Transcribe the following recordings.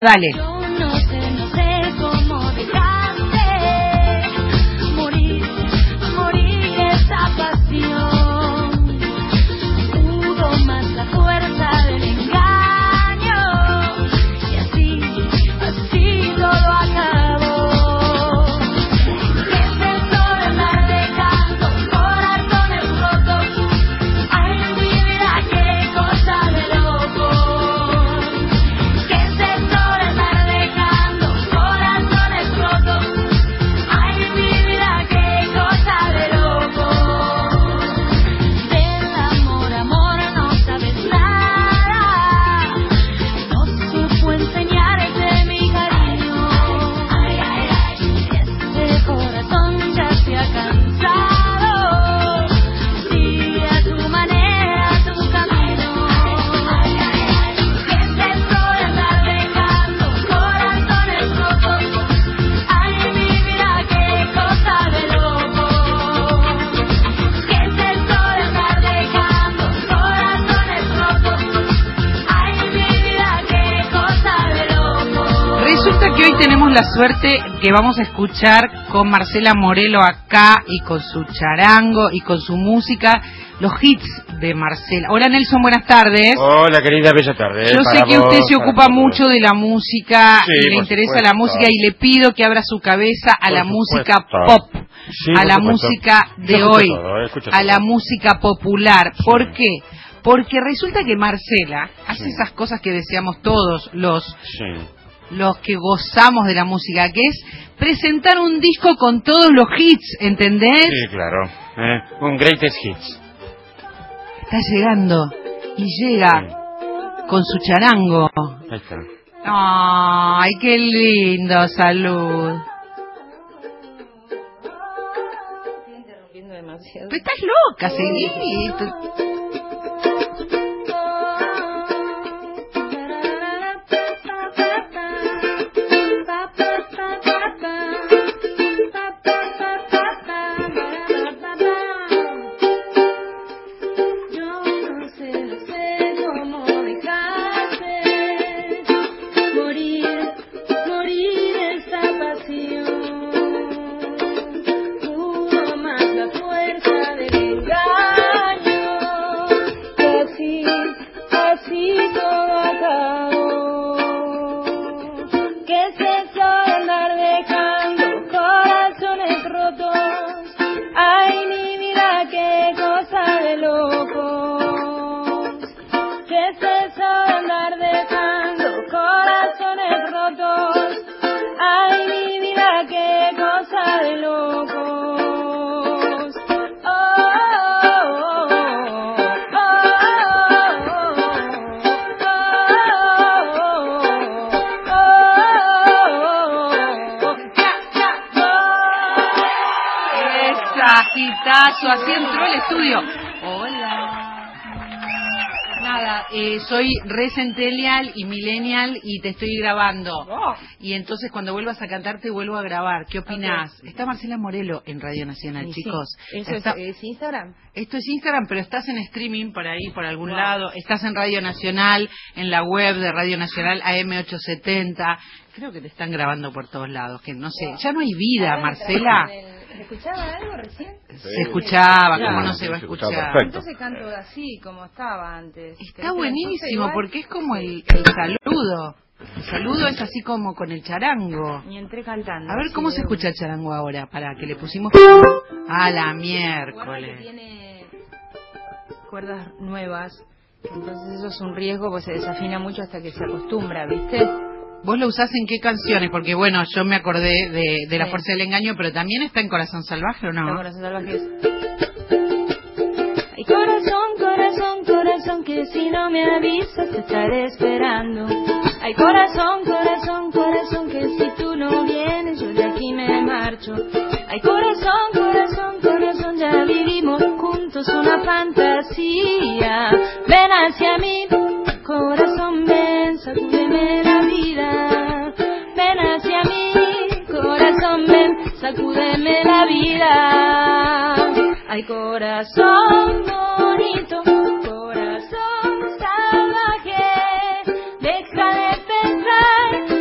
Dale. Yo no sé cómo dejaste morir esa pasión. Pudo más la fuerza del engaño y así todo acabó. Es el sol andar dejando corazones rotos. Ay, mi vida, qué cosa de loco. Que hoy tenemos la suerte que vamos a escuchar con Marcela Morelo acá y con su charango y con su música, los hits de Marcela. Hola Nelson, buenas tardes. Hola querida, bella tarde. Yo sé que usted se ocupa mucho de la música, sí, y le interesa la música y le pido que abra su cabeza a la música pop, sí, a la música de hoy, a la música popular. Sí. ¿Por qué? Porque resulta que Marcela hace esas cosas que deseamos todos los que gozamos de la música, que es presentar un disco con todos los hits, ¿entendés? Sí, claro. Un greatest hits. Está llegando y llega con su charango. Ahí está. Ay, qué lindo, salud. Estoy interrumpiendo demasiado. Pero estás loca, seguí. Así entró el estudio. Hola. Nada, soy re centennial y millennial y te estoy grabando. Y entonces cuando vuelvas a cantar te vuelvo a grabar. ¿Qué opinás? Okay. Está Marcela Morelo en Radio Nacional, sí, chicos. ¿Eso es Instagram? Esto es Instagram, pero estás en streaming por ahí, por algún lado. Estás en Radio Nacional, en la web de Radio Nacional AM870. Creo que te están grabando por todos lados, que no sé. Ya no hay vida, Marcela. ¿Se escuchaba algo recién? Se escuchaba, ¿cómo no se va a escuchar? Entonces canto así, como estaba antes. Está buenísimo, porque es como el saludo. El saludo es así como con el charango. Y entré cantando. A ver cómo se escucha el charango ahora, para que le pusimos a la miércoles. Que tiene cuerdas nuevas, entonces eso es un riesgo, pues se desafina mucho hasta que se acostumbra, ¿viste? ¿Vos lo usás en qué canciones? Porque bueno, yo me acordé de La Fuerza del Engaño, pero también está en Corazón Salvaje, ¿o no? En Corazón Salvaje es... Ay, corazón, corazón, corazón, que si no me avisas te estaré esperando. Ay, corazón, corazón, corazón, que si tú no vienes yo de aquí me marcho. Ay, corazón, corazón, corazón, ya vivimos juntos una fantasía. Ven hacia mí, corazón, ven, sacúdeme la vida. Ven hacia mí, corazón, ven, sacúdeme la vida. Ay, corazón bonito, corazón salvaje, deja de pensar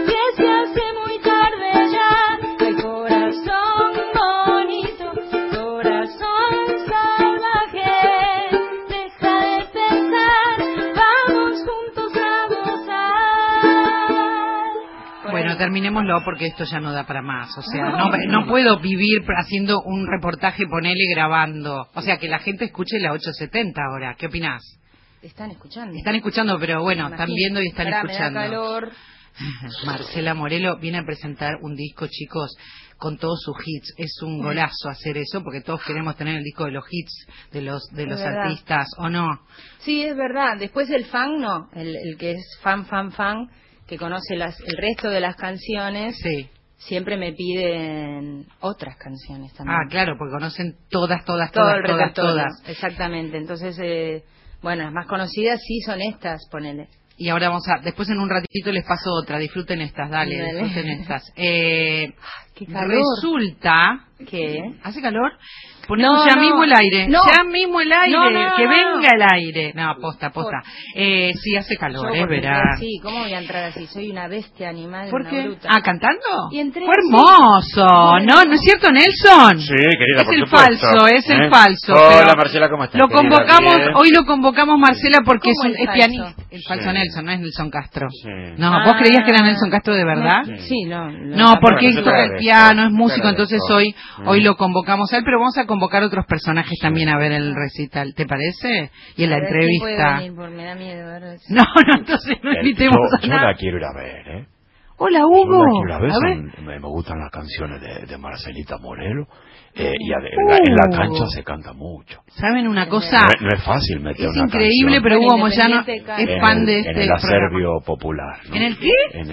terminémoslo porque esto ya no da para más. O sea, no puedo vivir haciendo un reportaje, ponele grabando. O sea, que la gente escuche la 870 ahora. ¿Qué opinás? Están escuchando. Están escuchando, pero bueno, están viendo y están escuchando. Me da calor. Marcela Morelo viene a presentar un disco, chicos, con todos sus hits. Es un golazo hacer eso, porque todos queremos tener el disco de los hits de los artistas, ¿o no? Sí, es verdad. Después el fan, no. El que es fan, que conoce el resto de las canciones, sí, siempre me piden otras canciones también. Ah, claro, porque conocen todas. Todo el repertorio. Exactamente. Entonces, bueno, las más conocidas sí son estas, ponele. Y ahora después en un ratito les paso otra, disfruten estas, dale. Disfruten estas. Qué calor. Resulta que ¿hace calor? Ponemos mismo el aire. Ya mismo el aire, que venga el aire. No, posta. Sí, hace calor, es verano. Sí, ¿cómo voy a entrar así? Soy una bestia animal. ¿Por qué? Bruta. ¿Cantando? Y entré ¡Fue hermoso! Sí. ¿No es cierto, Nelson? Sí, querida, por supuesto. Es el falso. Hola, Marcela, ¿cómo estás? Hoy lo convocamos, Marcela, porque es pianista. El falso Nelson, no es Nelson Castro. Sí. No, ¿vos creías que era Nelson Castro de verdad? Sí, no, porque toca el piano, es músico, entonces hoy lo convocamos a él, pero vamos a convocar otros personajes también a ver el recital, ¿te parece? Y en la entrevista. Me da miedo. No, entonces no invitemos a yo la quiero ir a ver, ¿eh? Hola, Hugo. Yo la quiero ir a ver, me gustan las canciones de Marcelita Morelo. Y en la cancha se canta mucho. ¿Saben una cosa? No es fácil meter una canción. Es increíble, pero Hugo Moyano es fan de este en el acervo popular, ¿no? ¿En el qué? En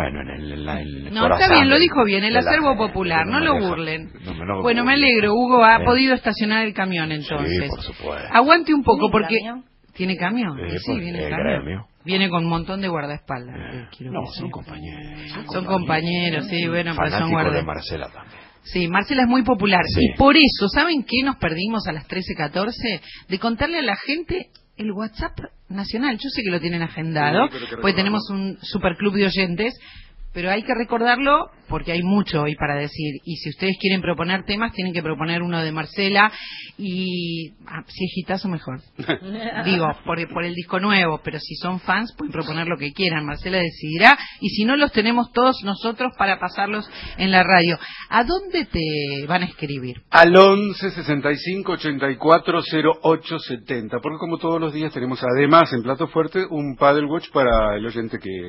el no, está bien, lo dijo bien, el acervo popular, no lo burlen. Bueno, me alegro, Hugo ha podido estacionar el camión entonces. Sí, por supuesto. Aguante un poco porque... ¿Tiene camión? Sí, viene el camión. Viene con un montón de guardaespaldas. Son compañeros. Son compañeros, sí, bueno, pero son guardaespaldas. de Marcela también. Sí, Marcela es muy popular. Sí. Y por eso, ¿saben qué nos perdimos a las 13:14? De contarle a la gente el WhatsApp nacional. Yo sé que lo tienen agendado, porque tenemos un superclub de oyentes, pero hay que recordarlo porque hay mucho hoy para decir. Y si ustedes quieren proponer temas, tienen que proponer uno de Marcela. Y si es hitazo, mejor. Digo, por el disco nuevo. Pero si son fans, pueden proponer lo que quieran. Marcela decidirá. Y si no, los tenemos todos nosotros para pasarlos en la radio. ¿A dónde te van a escribir? Al 11 65 84 08 70. Porque como todos los días tenemos además en Plato Fuerte un paddle watch para el oyente que...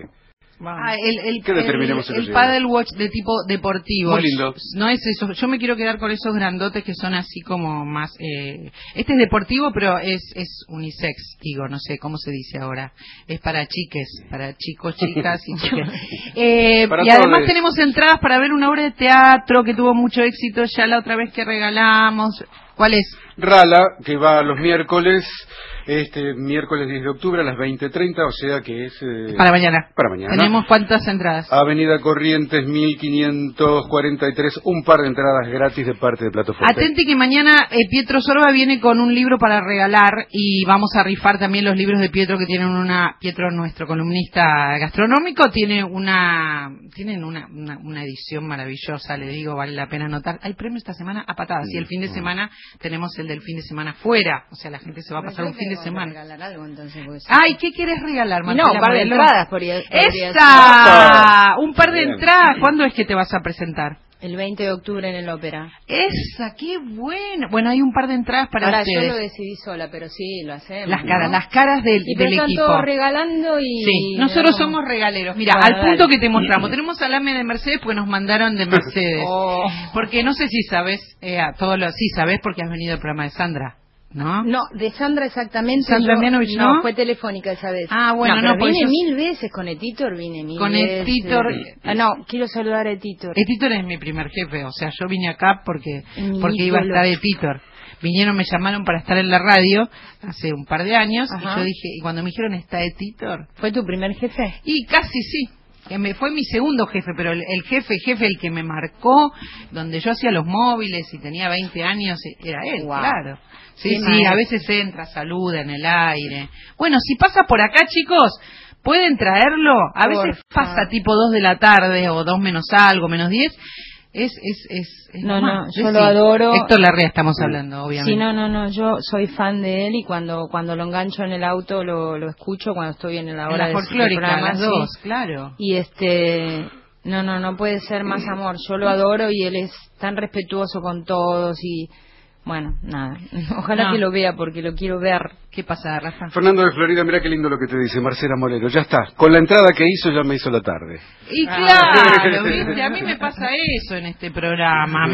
el paddle watch de tipo deportivo. Muy lindo. No es eso. Yo me quiero quedar con esos grandotes que son así como más. Este es deportivo, pero es unisex, digo, no sé cómo se dice ahora. Es para chiques, para chicos, chicas y chiques. Y además tenemos entradas para ver una obra de teatro que tuvo mucho éxito ya la otra vez que regalamos. ¿Cuál es? Rala, que va los miércoles. Miércoles 10 de octubre a las 20:30, o sea que es... Para mañana. Para mañana. ¿Tenemos cuántas entradas? Avenida Corrientes 1543, un par de entradas gratis de parte de Plato Fuerte. Atenti que mañana Pietro Sorba viene con un libro para regalar y vamos a rifar también los libros de Pietro que tienen Pietro, nuestro columnista gastronómico, tienen una edición maravillosa, le digo, vale la pena anotar. Hay premio esta semana a patadas y el fin de semana tenemos el del fin de semana fuera, o sea, la gente se va a pasar un fin de semana. Regalar algo, entonces, ay, ¿qué quieres regalar, Marcela? Un par de entradas un par de entradas. ¿Cuándo es que te vas a presentar? El 20 de octubre en el Ópera. ¡Esa, qué bueno! Bueno, hay un par de entradas para ahora, ustedes. yo lo decidí sola, pero sí, lo hacemos. Las caras del equipo. Están todos regalando y... Sí, nosotros somos regaleros. Mira, al punto que te mostramos. Tenemos al AME de Mercedes porque nos mandaron de Mercedes. Porque no sé si sabes, sí sabes porque has venido al programa de Sandra. ¿No? No, de Sandra exactamente. Sandra Mianovich, ¿no? Fue telefónica esa vez. Bueno, no, pero vine mil veces con Etitor, con Etitor. Quiero saludar a Etitor. Etitor es mi primer jefe, o sea, yo vine acá porque iba a estar Etitor. Me llamaron para estar en la radio hace un par de años. Ajá. Y yo dije, y cuando me dijeron está Etitor. ¿Fue tu primer jefe? Y casi sí. Fue mi segundo jefe, pero el jefe, el que me marcó, donde yo hacía los móviles y tenía 20 años, era él, claro. Sí, a veces entra, saluda en el aire. Bueno, si pasa por acá, chicos, pueden traerlo. A veces pasa tipo 2 de la tarde o 2 menos algo, menos 10. Yo lo adoro. Héctor Larrea estamos hablando, obviamente. Sí, no, yo soy fan de él y cuando lo engancho en el auto lo escucho cuando estoy en la hora de folclórica, las dos, claro. Y No puede ser más amor. Yo lo adoro y él es tan respetuoso con todos y... Bueno, nada. Ojalá que lo vea porque lo quiero ver. ¿Qué pasa, Rafa? Fernando de Florida, mira qué lindo lo que te dice Marcela Moreno. Ya está. Con la entrada que hizo ya me hizo la tarde. Y claro, ¿viste? A mí me pasa eso en este programa.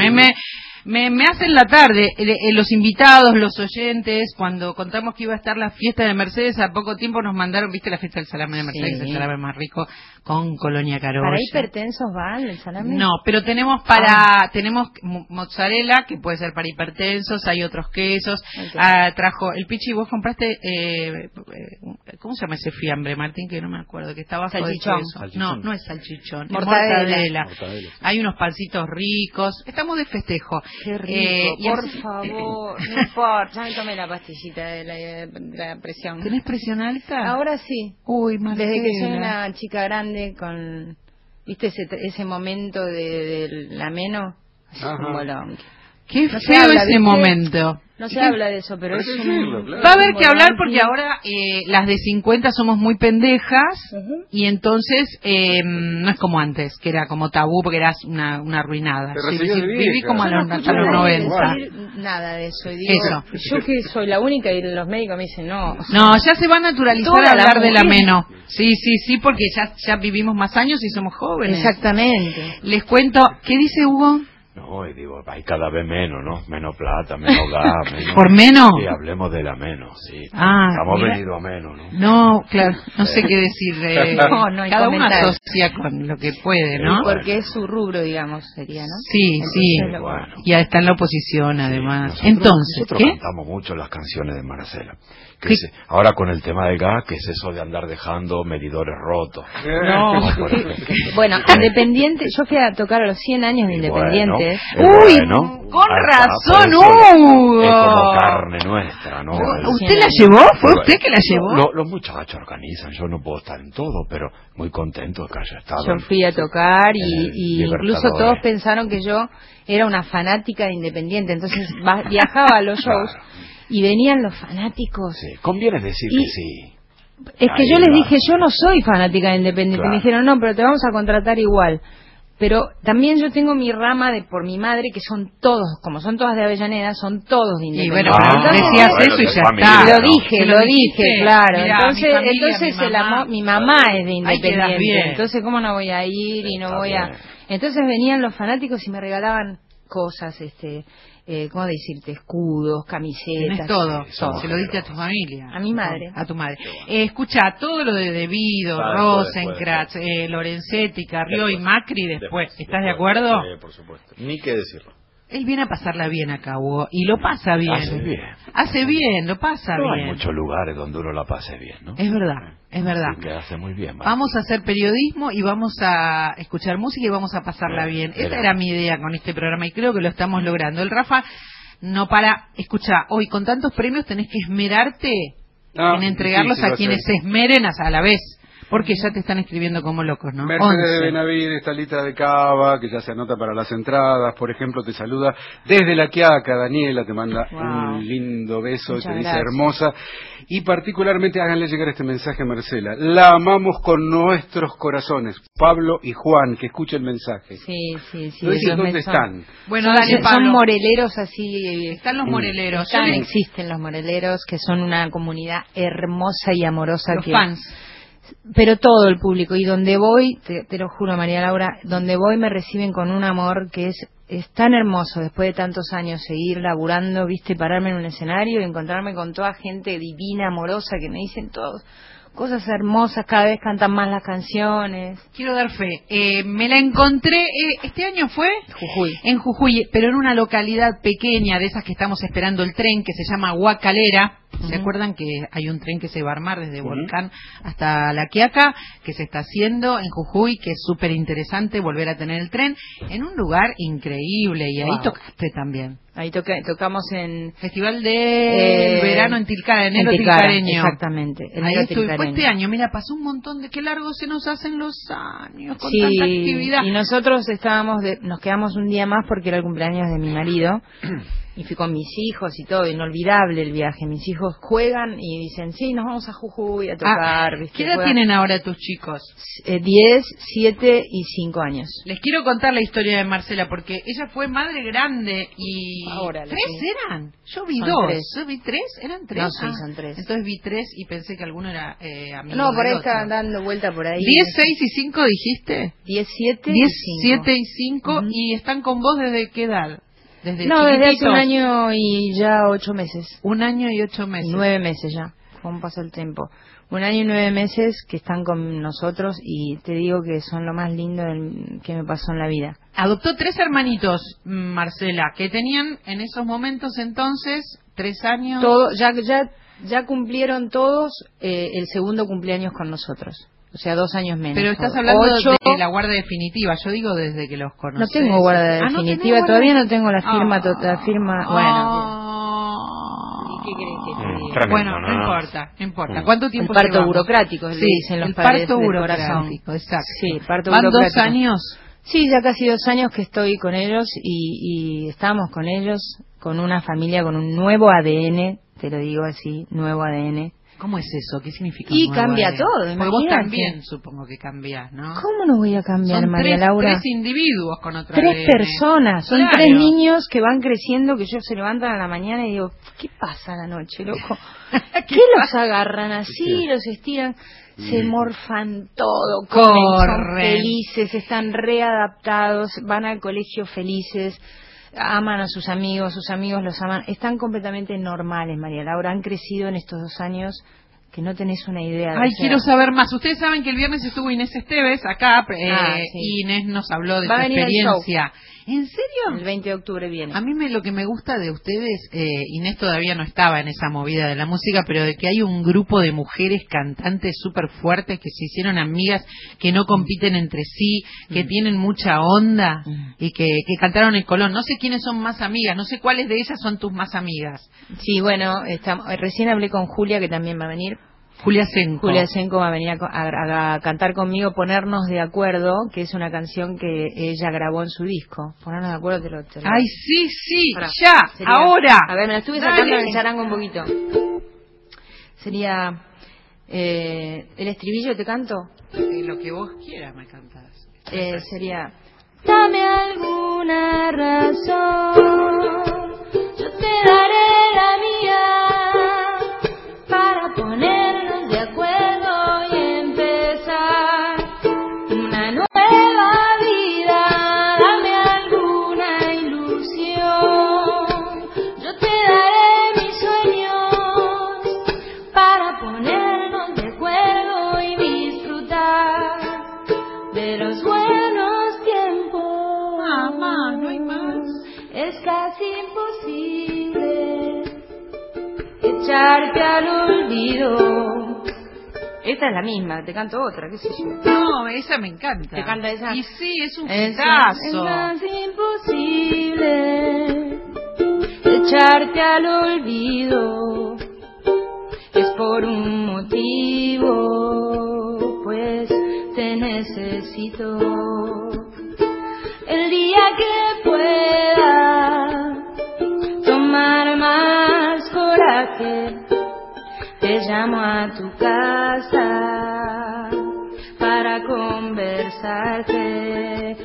Me hacen la tarde. Los invitados, los oyentes, cuando contamos que iba a estar la fiesta de Mercedes, a poco tiempo nos mandaron, ¿viste la fiesta del salame de Mercedes? Sí. El salame más rico con Colonia Carolla. ¿Para hipertensos va el salame? No, pero tenemos tenemos mozzarella, que puede ser para hipertensos, hay otros quesos. Okay. Trajo el Pichi, vos compraste, ¿cómo se llama ese fiambre, Martín? Que no me acuerdo, que estaba salchichón. No es salchichón, mortadela. Hay unos pancitos ricos, estamos de festejo. Qué rico, por favor, no importa, ya me tomé la pastillita de la presión. ¿Tenés presión alta? Ahora sí. Uy, Marcela. Desde que soy una chica grande con, ¿viste ese momento del ameno? Como Qué feo ese momento. No se habla de eso, pero va a haber que hablar porque ahora las de 50 somos muy pendejas y entonces no es como antes, que era como tabú porque eras una arruinada. Viví como hasta los 90. Nada de eso. Y digo, yo que soy la única y los médicos me dicen no. No, ya se va a naturalizar hablar de la meno. Sí, porque ya vivimos más años y somos jóvenes. Exactamente. Les cuento, ¿qué dice Hugo? No, y digo, hay cada vez menos, ¿no? Menos plata, menos gas, menos... ¿Por menos? Sí, hablemos de la menos, sí. Estamos venidos a menos, ¿no? No, claro, no sé qué decir. No, cada uno asocia con lo que puede, ¿no? Porque es su rubro, digamos, sería, ¿no? Sí. Bueno. Y está en la oposición, además. Sí, nosotros ¿qué? cantamos mucho las canciones de Marcela. Ahora con el tema del gas, ¿qué es eso de andar dejando medidores rotos? No. Bueno, Independiente, yo fui a tocar a los 100 años de Independiente. Con razón, Hugo. Es como carne nuestra, ¿no? ¿Usted la llevó? ¿Fue usted que la llevó? Los muchachos organizan, yo no puedo estar en todo, pero muy contento de que haya estado. Yo fui a tocar y incluso todos pensaron que yo era una fanática de Independiente, entonces viajaba a los shows. Y venían los fanáticos. Sí, conviene decir que sí. Es que yo les dije, yo no soy fanática de Independiente. Claro. Me dijeron, no, pero te vamos a contratar igual. Pero también yo tengo mi rama por mi madre, que son todos, como son todas de Avellaneda, son todos de Independiente. Y bueno, decías eso y ya está. Lo dije, claro. Mirá, entonces mi mamá es de Independiente. Entonces, ¿cómo no voy a ir y no voy a...? Entonces venían los fanáticos y me regalaban cosas, ¿cómo decirte? Escudos, camisetas. Tienes todo. Se lo diste a tu familia. A mi madre. A tu madre. Escucha, todo lo de Devido, Rosenkrantz, Lorenzetti, Carrió y Macri después. ¿Estás de acuerdo? Sí, por supuesto. Ni qué decirlo. Él viene a pasarla bien acá, Hugo, y lo pasa bien. Hace bien, lo pasa bien. Hay muchos lugares donde uno la pase bien, ¿no? Es verdad. Sí, que hace muy bien. Vamos a hacer periodismo y vamos a escuchar música y vamos a pasarla bien. Esa era mi idea con este programa y creo que lo estamos logrando. El Rafa no para. Escucha, hoy con tantos premios tenés que esmerarte en entregarlos a quienes se esmeren a la vez. Porque ya te están escribiendo como locos, ¿no? Mercedes de Benavides, Talita de Cava, que ya se anota para las entradas. Por ejemplo, te saluda desde La Quiaca. Daniela te manda un lindo beso. Muchas te dice gracias. hermosa. Y particularmente háganle llegar este mensaje a Marcela. La amamos con nuestros corazones. Pablo y Juan, que escuchen el mensaje. Sí. No dicen dónde están. Bueno, dale, Pablo. Son moreleros así. Están los moreleros. Existen los moreleros, que son una comunidad hermosa y amorosa. Los fans. Pero todo el público, y donde voy, te lo juro, María Laura, donde voy me reciben con un amor que es tan hermoso después de tantos años seguir laburando, viste, pararme en un escenario y encontrarme con toda gente divina, amorosa, que me dicen todos cosas hermosas, cada vez cantan más las canciones. Quiero dar fe. Me la encontré, ¿este año fue? Jujuy. En Jujuy, pero en una localidad pequeña, de esas que estamos esperando el tren, que se llama Huacalera. ¿Se acuerdan que hay un tren que se va a armar desde Volcán hasta La Quiaca, que se está haciendo en Jujuy, que es súper interesante volver a tener el tren, en un lugar increíble, y ahí tocaste también. Ahí tocamos en... Festival de verano en Tilcara, enero tilcareño. Exactamente, ahí estuve, fue este año, mira, pasó un montón de... Qué largo se nos hacen los años con tanta actividad. Y nosotros nos quedamos un día más porque era el cumpleaños de mi marido. y fui con mis hijos y todo, inolvidable el viaje. Mis hijos juegan y dicen, sí, nos vamos a Jujuy a tocar. ¿Viste? ¿Qué edad Juegan. tienen ahora tus chicos? 10, 7 y 5 años. Les quiero contar la historia de Marcela, porque ella fue madre grande y... Ahora, ¿Tres sí. eran? Yo vi Son 2. 3. ¿Yo vi 3? ¿Eran 3? No, sí, son 3. Entonces vi 3 y pensé que alguno era amigo No, por del ahí otro. estaban dando vuelta por ahí. 10, 6 y 5 dijiste. 10, 7 10, y 5. 7 y 5. ¿Y están con vos desde qué edad? ¿Desde No, desde hace chiquititos? 1 año y ya 8 meses. 1 año y 8 meses. 9 meses ya, cómo pasa el tiempo. 1 año y 9 meses que están con nosotros y te digo que son lo más lindo que me pasó en la vida. Adoptó 3 hermanitos, Marcela, que tenían en esos momentos entonces 3 años. Todo, ya cumplieron todos el segundo cumpleaños con nosotros. O sea, 2 años menos. Pero estás todo. hablando 8, de la guarda definitiva. Yo digo desde que los conoces. no tengo guarda ¿no definitiva, tenés guarda? todavía no tengo la firma, la firma, Ah. ¿Y qué querés que te diga? Tremendo, Bueno, no importa, no importa. ¿Cuánto El tiempo parto llevamos? burocrático, le Sí, dicen los el padres parto del burocrático, corazón. exacto. Sí, parto ¿Van burocrático. 2 años? Sí, ya casi 2 años que estoy con ellos y estamos con ellos, con una familia con un nuevo ADN, te lo digo así, nuevo ADN. ¿Cómo es eso? ¿Qué significa? Y nuevo cambia ADN? todo, Porque vos imagínate. también supongo que cambiás, ¿no? ¿Cómo no voy a cambiar, Son María 3, Laura? 3 individuos con otro 3 ADN. personas, son Claro. 3 niños que van creciendo, que ellos se levantan a la mañana y digo, ¿qué pasa a la noche, loco? ¿Qué los agarran así, los estiran? Se morfan todo, comen, son Corren. felices, están readaptados, van al colegio felices, aman a sus amigos los aman, están completamente normales, María Laura, han crecido en estos 2 años que no tenés una idea. Ay, o sea, quiero saber más. Ustedes saben que el viernes estuvo Inés Esteves acá sí. y Inés nos habló de Va su a venir al experiencia. ¿En el serio? 20 de octubre viene. A mí lo que me gusta de ustedes, Inés todavía no estaba en esa movida de la música, pero de que hay un grupo de mujeres cantantes súper fuertes que se hicieron amigas, que no compiten entre sí, que tienen mucha onda y que cantaron en Colón. No sé quiénes son más amigas, no sé cuáles de ellas son tus más amigas. Sí, bueno, recién hablé con Julia, que también va a venir. Julia Senco. Julia Senco va a venir a cantar conmigo Ponernos de Acuerdo, que es una canción que ella grabó en su disco. Ponernos de Acuerdo te lo... Ay, sí, Pará, ya, sería- ahora. A ver, me la estuve Dale. sacando en el charango un poquito. Sería... el estribillo, ¿te canto? Lo que vos quieras me cantás. Sería... Dame alguna razón, yo te daré la mía, para ponernos de acuerdo y empezar una nueva vida. Dame alguna ilusión, yo te daré mis sueños, para ponernos de acuerdo y disfrutar de los buenos tiempos. Mamá, no hay más. Es casi imposible echarte al olvido. Esta es la misma, te canto otra, qué sé yo. No, esa me encanta. ¿Te canta esa? Y sí, es un Es hitazo. casi imposible echarte al olvido. Es por un motivo, pues te necesito. El día que pueda tomar más coraje, te llamo a tu casa para conversarte.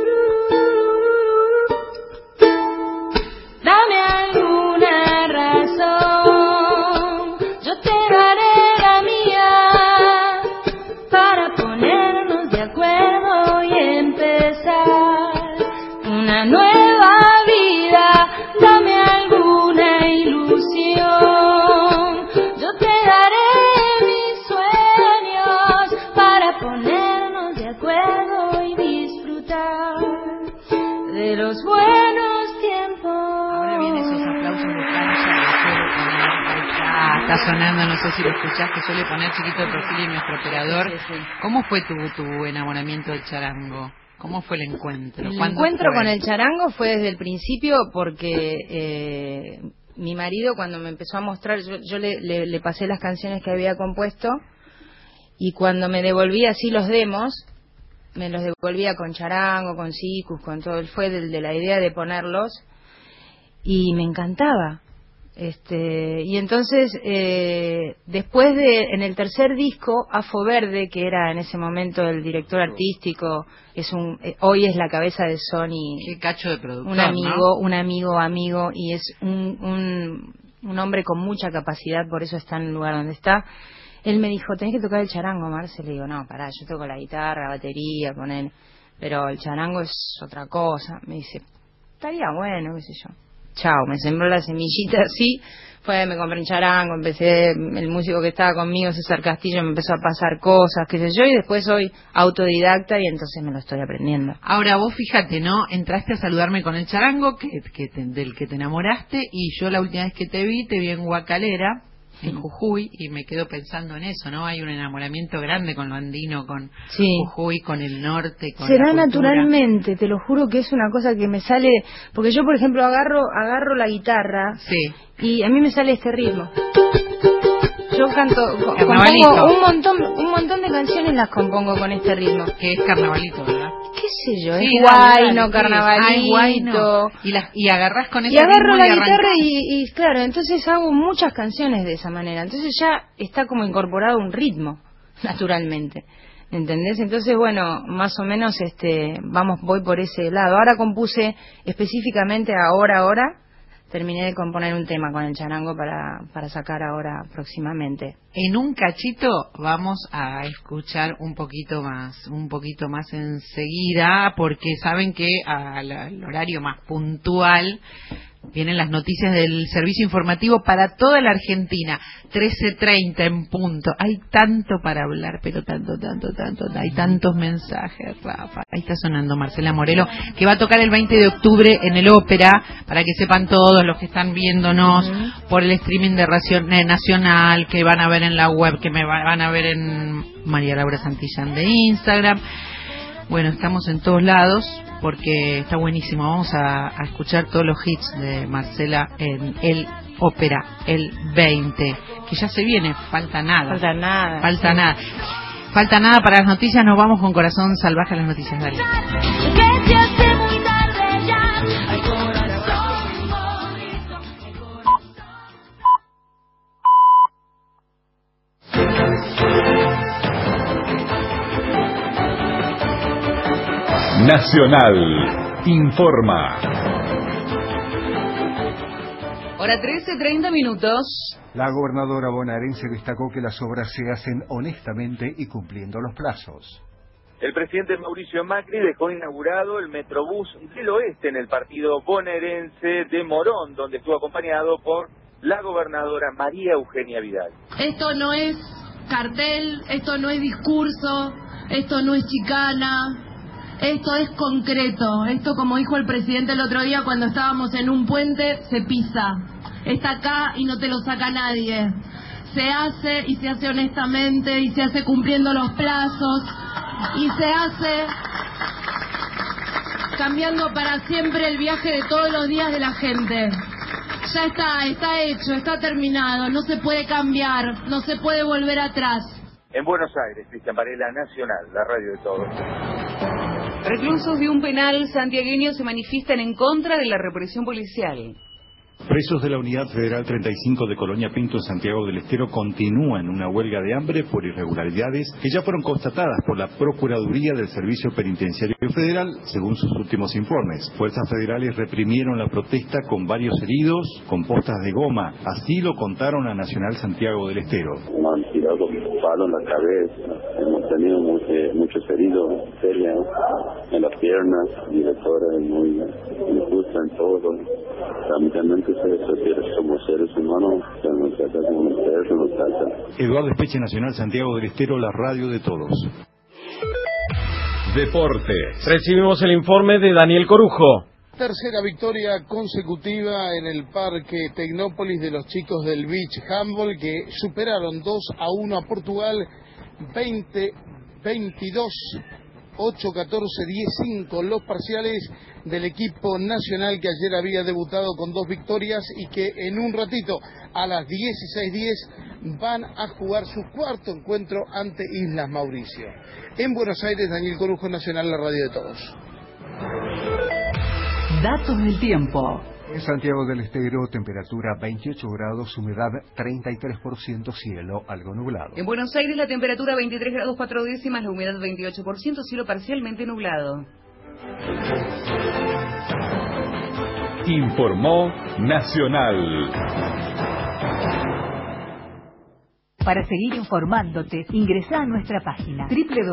Dame alguna razón, yo te daré la mía, para ponernos de acuerdo y empezar una nueva vida. Dame alguna ilusión, yo te daré mis sueños, para ponernos de acuerdo y disfrutar de los buenos tiempos. Ahora vienen esos aplausos de cancha que suele poner. Está sonando, no sé si lo escuchás, que suele poner Chiquito de Perfil y nuestro operador. Sí, sí. ¿Cómo fue tu enamoramiento del charango? ¿Cómo fue el encuentro? El ¿Cuándo encuentro fue? con el charango fue desde el principio porque mi marido cuando me empezó a mostrar, yo le pasé las canciones que había compuesto y cuando me devolvía así los demos, me los devolvía con charango, con sicus, con todo, él fue de la idea de ponerlos y me encantaba. Y entonces después en el tercer disco, Afo Verde, que era en ese momento el director artístico, hoy es la cabeza de Sony. Qué cacho de productor, un amigo, y es un hombre con mucha capacidad, por eso está en el lugar donde está. Él me dijo, tenés que tocar el charango, Marce. Le digo, no, pará, yo toco la guitarra, la batería, pero el charango es otra cosa. Me dice, estaría bueno, qué sé yo. Chao, me sembró la semillita así, me compré un charango, el músico que estaba conmigo, César Castillo, me empezó a pasar cosas, qué sé yo, y después soy autodidacta y entonces me lo estoy aprendiendo. Ahora vos fíjate, ¿no? Entraste a saludarme con el charango, del que te enamoraste, y yo la última vez que te vi en Guacalera, en Jujuy, y me quedo pensando en eso, ¿no? Hay un enamoramiento grande con lo andino, con Jujuy, con el norte, con será la cultura. Naturalmente, te lo juro que es una cosa que me sale, porque yo por ejemplo agarro la guitarra y a mí me sale este ritmo. Yo compongo un montón de canciones, las compongo con este ritmo. Que es carnavalito, ¿verdad? ¿Qué sé yo? Es guayno, carnavalito. Y agarrás con ese ritmo. Y agarro la guitarra arrancás. y claro, entonces hago muchas canciones de esa manera. Entonces ya está como incorporado un ritmo, naturalmente. ¿Entendés? Entonces, bueno, más o menos voy por ese lado. Ahora compuse específicamente ahora. Terminé de componer un tema con el charango para sacar ahora próximamente. En un cachito vamos a escuchar un poquito más enseguida, porque saben que al horario más puntual vienen las noticias del servicio informativo para toda la Argentina, 13:30 en punto. Hay tanto para hablar, pero tanto, hay tantos mensajes, Rafa. Ahí está sonando Marcela Morelo, que va a tocar el 20 de octubre en el Ópera, para que sepan todos los que están viéndonos por el streaming de Nacional, que van a ver en la web, que me van a ver en María Laura Santillán de Instagram. Bueno, estamos en todos lados porque está buenísimo. Vamos a escuchar todos los hits de Marcela en el Ópera el 20, que ya se viene, falta nada para las noticias. Nos vamos con Corazón Salvaje a las noticias. Dale. Nacional informa. Hora 13:30. La gobernadora bonaerense destacó que las obras se hacen honestamente y cumpliendo los plazos. El presidente Mauricio Macri dejó inaugurado el Metrobús del Oeste en el partido bonaerense de Morón, donde estuvo acompañado por la gobernadora María Eugenia Vidal. Esto no es cartel, esto no es discurso, esto no es chicana. Esto es concreto. Esto, como dijo el presidente el otro día cuando estábamos en un puente, se pisa. Está acá y no te lo saca nadie. Se hace y se hace honestamente y se hace cumpliendo los plazos y se hace cambiando para siempre el viaje de todos los días de la gente. Ya está hecho, está terminado, no se puede cambiar, no se puede volver atrás. En Buenos Aires, Cristian Varela, Nacional, la radio de todos. Reclusos de un penal santiagueño se manifiestan en contra de la represión policial. Presos de la Unidad Federal 35 de Colonia Pinto en Santiago del Estero continúan una huelga de hambre por irregularidades que ya fueron constatadas por la Procuraduría del Servicio Penitenciario Federal, según sus últimos informes. Fuerzas federales reprimieron la protesta con varios heridos, con postas de goma. Así lo contaron a Nacional Santiago del Estero. Nos han tirado con palo en la cabeza, hemos tenido muchos heridos serios en las piernas, directora muy injusta en todo. Lamentablemente somos seres humanos, que nos trata como un perro, nos trata. Eduardo Espeche, Nacional Santiago del Estero, la radio de todos. Deportes. Recibimos el informe de Daniel Corujo. Tercera victoria consecutiva en el Parque Tecnópolis de los chicos del Beach Handball, que superaron 2-1 a Portugal, 20-22, 8-14, 10-5 los parciales del equipo nacional, que ayer había debutado con 2 victorias y que en un ratito a las 16:10 van a jugar su cuarto encuentro ante Islas Mauricio. En Buenos Aires, Daniel Corujo, Nacional, la radio de todos. Datos del tiempo. En Santiago del Estero, temperatura 28 grados, humedad 33%, cielo algo nublado. En Buenos Aires la temperatura 23 grados 4 décimas, la humedad 28%, cielo parcialmente nublado. Informó Nacional. Para seguir informándote, ingresa a nuestra página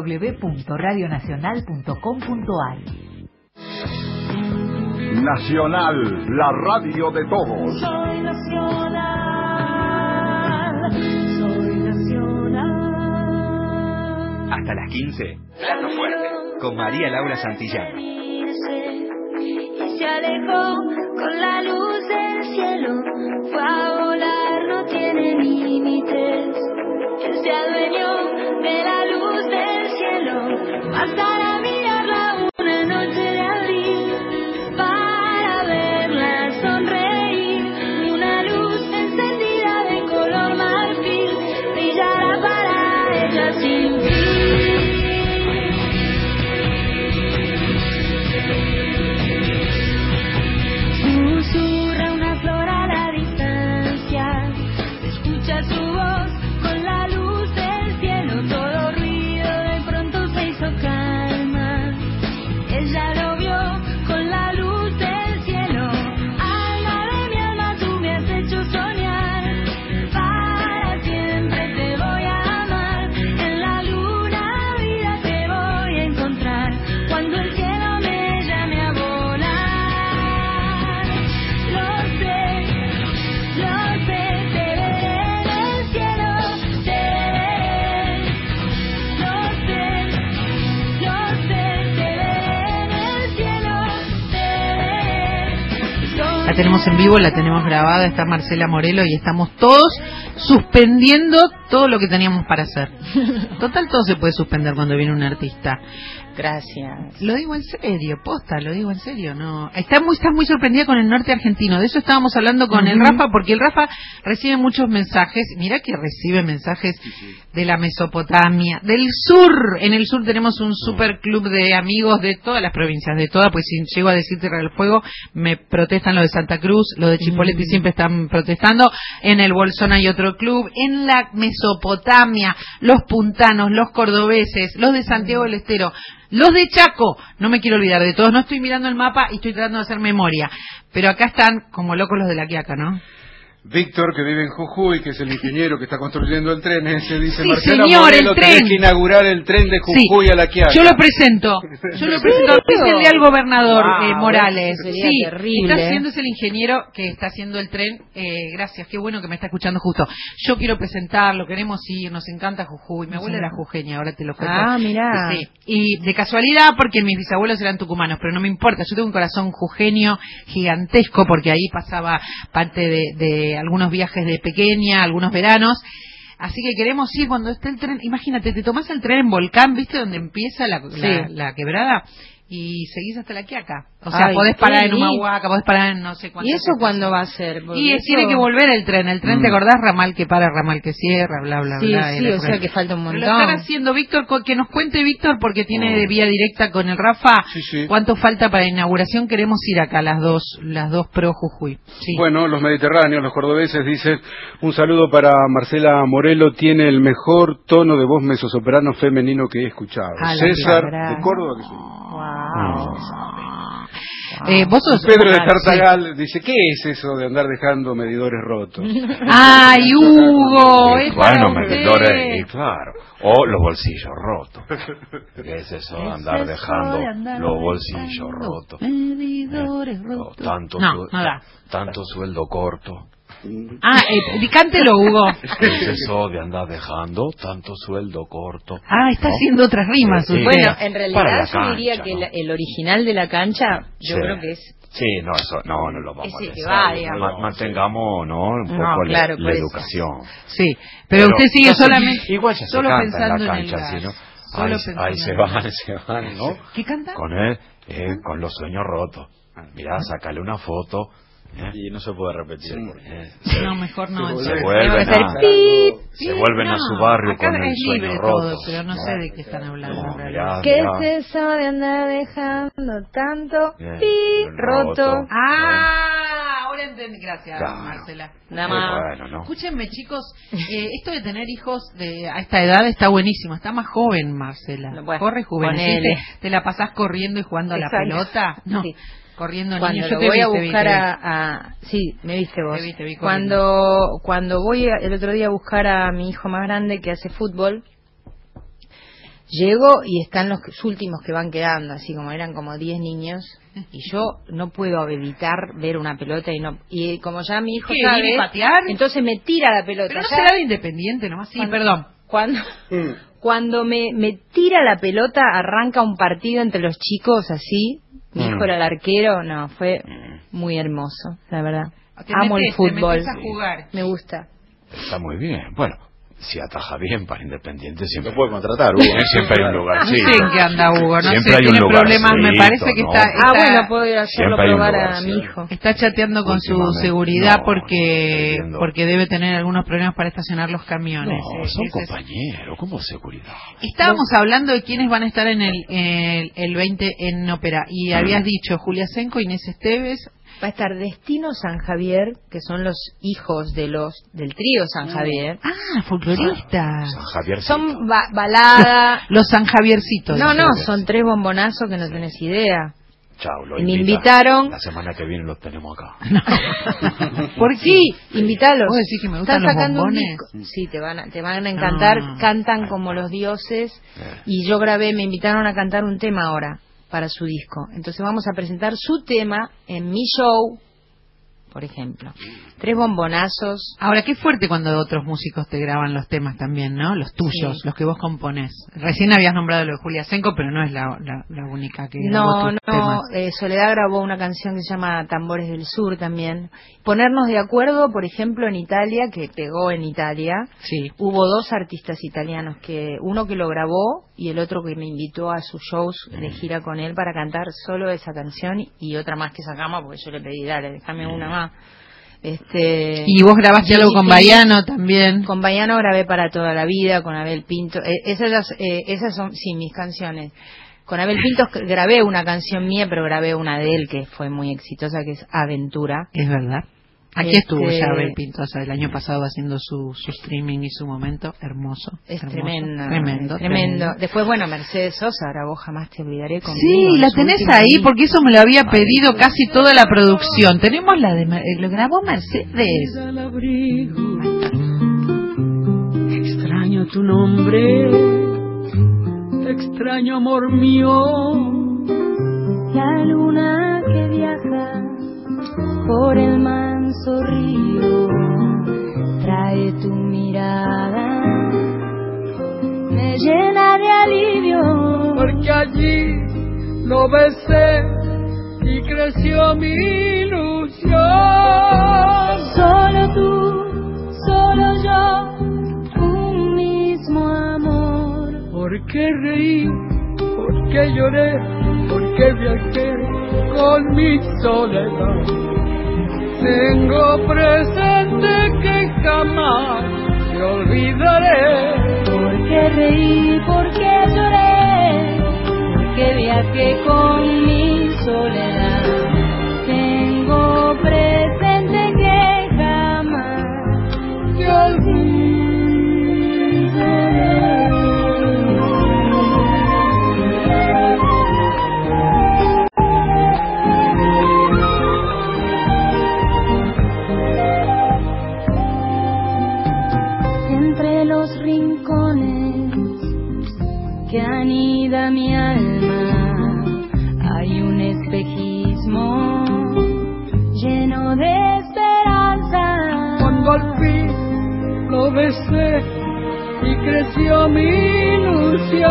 www.radionacional.com.ar. Nacional, la radio de todos. Soy nacional, soy nacional. Hasta las 15, Plato Fuerte, con María Laura Santillán. Y se alejó con la luz del cielo, fue a volar, no tiene límites. Él se adueñó de la luz del cielo, hasta mirarla una noche de abril, para verla sonreír. Una luz encendida de color marfil, brillará para ella sin fin. Susurra una flor a la distancia, se escucha su voz con la luz del cielo, todo ruido de pronto se hizo calma. Ella lo vio con la luz del cielo. Alma de mi alma, tú me has hecho soñar, para siempre te voy a amar. En la luna vida te voy a encontrar, cuando el cielo me llame a volar. Lo sé, te veré en el cielo, te veré. Lo sé, te veré en el cielo, te veré. La tenemos en vivo, la tenemos grabada, está Marcela Morelo y estamos todos suspendiendo todo lo que teníamos para hacer. Total, todo se puede suspender cuando viene un artista. Gracias. Lo digo en serio, posta, lo digo en serio, no. Estás muy sorprendida con el norte argentino. De eso estábamos hablando con el Rafa, porque el Rafa recibe muchos mensajes. Mirá que recibe mensajes de la Mesopotamia, del sur. En el sur tenemos un super club de amigos de todas las provincias, de todas, pues si llego a decir Tierra del Fuego, me protestan lo de Santa Cruz, lo de Chipoleti siempre están protestando. En el Bolsón hay otro club. En la Mesopotamia, los puntanos, los cordobeses, los de Santiago del Estero, los de Chaco, no me quiero olvidar de todos, no estoy mirando el mapa y estoy tratando de hacer memoria, pero acá están como locos los de La Quiaca, ¿no? Víctor, que vive en Jujuy, que es el ingeniero que está construyendo el tren, ese dice, Sí, Marcela señor, Morelo, el tren. tenés que inaugurar el tren de Jujuy Sí, a La Quiaca. yo lo presento, písenle al gobernador Morales. Sería Sí, terrible. está haciendo, es el ingeniero que está haciendo el tren. Gracias, qué bueno que me está escuchando justo. Yo quiero presentarlo, queremos ir, nos encanta Jujuy. Mi abuela era jujeña, ahora te lo cuento. Ah, mirá. Sí, y de casualidad, porque mis bisabuelos eran tucumanos, pero no me importa, yo tengo un corazón jujeño gigantesco, porque ahí pasaba parte de algunos viajes de pequeña, algunos veranos. Así que queremos ir cuando esté el tren. Imagínate, te tomás el tren en Volcán, ¿viste? Donde empieza la quebrada, y seguís hasta La Quiaca. O sea, podés parar en Humahuaca, podés parar en no sé cuánto. ¿Y eso cuándo va a ser? Y tiene que volver el tren. El tren, ¿te acordás? Ramal que para, ramal que cierra, bla, bla, sí, bla. Sí, o sea que falta un montón. Pero lo están haciendo, Víctor, que nos cuente Víctor, porque tiene de vía directa con el Rafa. Sí. ¿Cuánto falta para la inauguración? Queremos ir acá, las dos pro Jujuy. Sí. Bueno, los mediterráneos, los cordobeses dicen, un saludo para Marcela Morelo, tiene el mejor tono de voz mezzosoprano femenino que he escuchado. César de Córdoba, que vos sos Pedro de Tartagal dice, ¿qué es eso de andar dejando medidores rotos? ¡Ay, Hugo! Bueno, medidores, claro. O los bolsillos rotos. ¿Qué es eso de andar dejando los bolsillos rotos? Medidores rotos. Tanto sueldo corto. Cántelo, Hugo. ¿Qué es eso de andar dejando tanto sueldo corto? Está haciendo otras rimas. Bueno, en realidad yo cancha, diría que el original de la cancha, yo creo que es... Sí, no, eso no lo vamos a que decir. va, digamos. Mantengamos, un poco la educación. Sí, pero usted sigue solamente igual ya solo se canta pensando en la en el cancha, gas. ¿no? Ahí se van, ¿no? ¿Qué canta? Con los sueños rotos. Mirá, sácale una foto. Y no se puede repetir. No, mejor no. Se vuelven a su barrio con el sueño roto. Pero no sé de qué están hablando. ¿Qué es eso de andar dejando tanto roto? Gracias, Claro. Marcela. Nada más. Bueno, ¿no? Escúchenme, chicos, esto de tener hijos a esta edad está buenísimo. Está más joven, Marcela. Bueno, Corre juvenil. ponele. ¿Te la pasás corriendo y jugando a la Exacto. pelota? No. Sí. Corriendo Cuando niños. Yo lo te voy vi, a te vi, buscar te vi. sí, me viste vos. Te vi corriendo. Cuando voy el otro día a buscar a mi hijo más grande que hace fútbol, llego y están los últimos que van quedando, así como eran como 10 niños, y yo no puedo evitar ver una pelota y como ya mi hijo ¿Qué, sabe, ir y patear? entonces me tira la pelota. Pero no Ya- será de Independiente nomás. Sí, perdón. Cuando me tira la pelota, arranca un partido entre los chicos así. Mi hijo era el arquero. No, fue muy hermoso, la verdad. Amo el fútbol. Te metes a jugar. Me gusta. Está muy bien. Bueno, si ataja bien para Independiente siempre Lo puede contratar, Hugo. Siempre hay un lugar. No sé en qué anda Hugo, no Siempre sé, hay un tiene lugarcito, problemas, me parece que ¿no? está bueno, puedo ir a hacerlo Siempre hay un probar a lugar, mi sí. hijo. está chateando con su Últimamente. seguridad No, porque debe tener algunos problemas para estacionar los camiones. No, son compañeros, ¿cómo seguridad? Estábamos hablando de quiénes van a estar en el 20 en ópera y habías dicho Julia Senco, Inés Esteves. Va a estar Destino San Javier, que son los hijos del trío San Javier. Ah, folcloristas. San Javier. Son balada. Los San Javiercitos. No, son 3 bombonazos que no tenés idea. Chao, lo Y me invita. invitaron. La semana que viene los tenemos acá. ¿Por qué? Invítalos. ¿Vos decís que me gustan Están los sacando un bombones? disco. Sí, te van a encantar. Cantan como los dioses. Y yo me invitaron a cantar un tema ahora para su disco. Entonces vamos a presentar su tema en mi show, por ejemplo. 3 bombonazos. Ahora, qué fuerte cuando otros músicos te graban los temas también, ¿no? Los tuyos, los que vos componés. Recién habías nombrado lo de Julia Senco, pero no es la única que grabó tus temas. Soledad grabó una canción que se llama Tambores del Sur también. Ponernos de acuerdo, por ejemplo, en Italia, que pegó en Italia. Sí. Hubo 2 artistas italianos, uno que lo grabó y el otro que me invitó a sus shows de gira con él para cantar solo esa canción y otra más que sacamos, porque yo le pedí, dale, déjame una más. Y vos grabaste algo con Baiano también. Con Baiano grabé Para Toda la Vida, con Abel Pinto. Esas son, sí, mis canciones. Con Abel Pinto grabé una canción mía, pero grabé una de él que fue muy exitosa, que es Aventura. Es verdad. Aquí estuvo ya Abel Pinto el año pasado haciendo su streaming y su momento hermoso. Es hermoso. tremendo. Después, Mercedes Sosa, ahora vos jamás te olvidaré conmigo. Sí, la tenés ahí porque eso me lo había pedido casi toda la producción. Tenemos la de lo grabó Mercedes. Extraño tu nombre, extraño amor mío. La luna que viaja por el manso río trae tu mirada, me llena de alivio. Porque allí lo besé y creció mi ilusión. Solo tú, solo yo, un mismo amor. ¿Por qué reí? ¿Por qué lloré? ¿Por qué viajé con mi soledad? Tengo presente que jamás te olvidaré. ¿Por qué reí? ¿Por qué lloré? ¿Por qué viajé con mi soledad? Tengo presente que jamás te olvidaré. Entre los rincones que anida mi alma hay un espejismo lleno de esperanza. Cuando al fin lo besé y creció mi ilusión.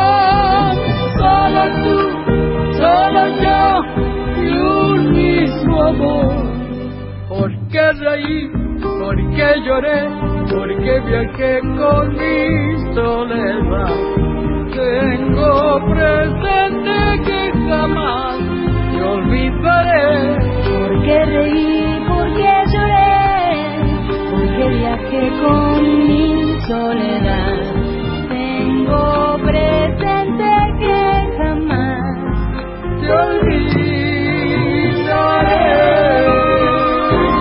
Solo tú, solo yo y un mismo amor. ¿Por qué reí? ¿Por qué lloré? ¿Por qué viajé con mi soledad? Tengo presente que jamás te olvidaré. ¿Por qué reí? ¿Por qué lloré? ¿Por qué viajé con mi soledad? Tengo presente que jamás te olvidaré.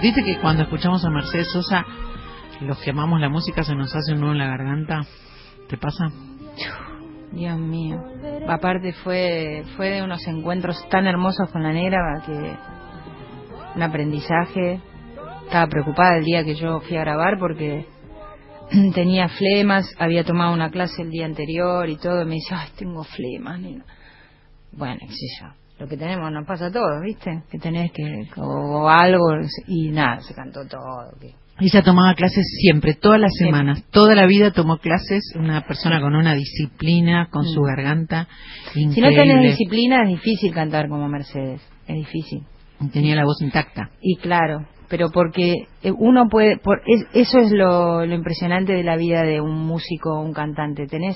¿Viste que cuando escuchamos a Mercedes Sosa, los que amamos la música se nos hace un nudo en la garganta? ¿Te pasa? Dios mío. Aparte fue de unos encuentros tan hermosos con la negra que un aprendizaje. Estaba preocupada el día que yo fui a grabar porque tenía flemas, había tomado una clase el día anterior y todo, y me dice, ay, tengo flemas, nena. Bueno, qué sé yo, lo que tenemos nos pasa a todos, ¿viste? Que tenés que, o algo, y nada, se cantó todo. Ella tomaba clases siempre, todas las semanas, toda la vida tomó clases, una persona con una disciplina, con su garganta increíble. Si no tenés disciplina es difícil cantar como Mercedes, es difícil. Tenía la voz intacta. Y claro, pero porque uno puede, eso es lo impresionante de la vida de un músico o un cantante, tenés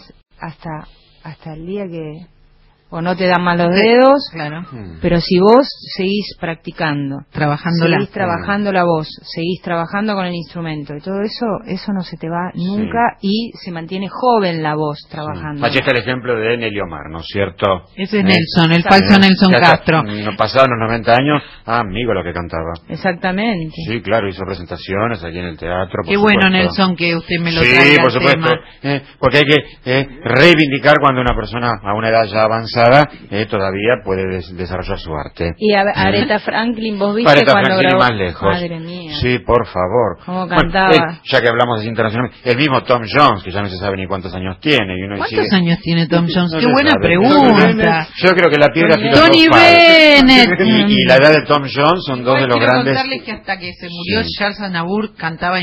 hasta el día que o no te dan mal los dedos, claro. Pero si vos seguís practicando, seguís trabajando la voz, seguís trabajando con el instrumento, y todo eso no se te va nunca, y se mantiene joven la voz trabajando. Allí está el ejemplo de Nelly Omar, ¿no es cierto? Ese es Nelson, el falso Nelson Castro. Pasados los 90 años, amigo lo que cantaba. Exactamente. Sí, claro, hizo presentaciones aquí en el teatro. Qué bueno, Nelson, que usted me lo traiga. Sí, por supuesto, porque hay que reivindicar cuando una persona a una edad ya avanzada todavía puede desarrollar su arte. Y Aretha Franklin, ¿vos viste Aretha cuando Franklin grabó? Más lejos. Madre mía. Sí, por favor. ¿Cómo cantaba? Bueno, ya que hablamos de internacional, el mismo Tom Jones, que ya no se sabe ni cuántos años tiene. Y uno ¿Cuántos años tiene Tom Jones? No Qué buena pregunta. Yo creo que la piedra filosofal Tony Bennett. Y la edad de Tom Jones son dos de los grandes. Contarles que hasta que se murió Charles Aznavour cantaba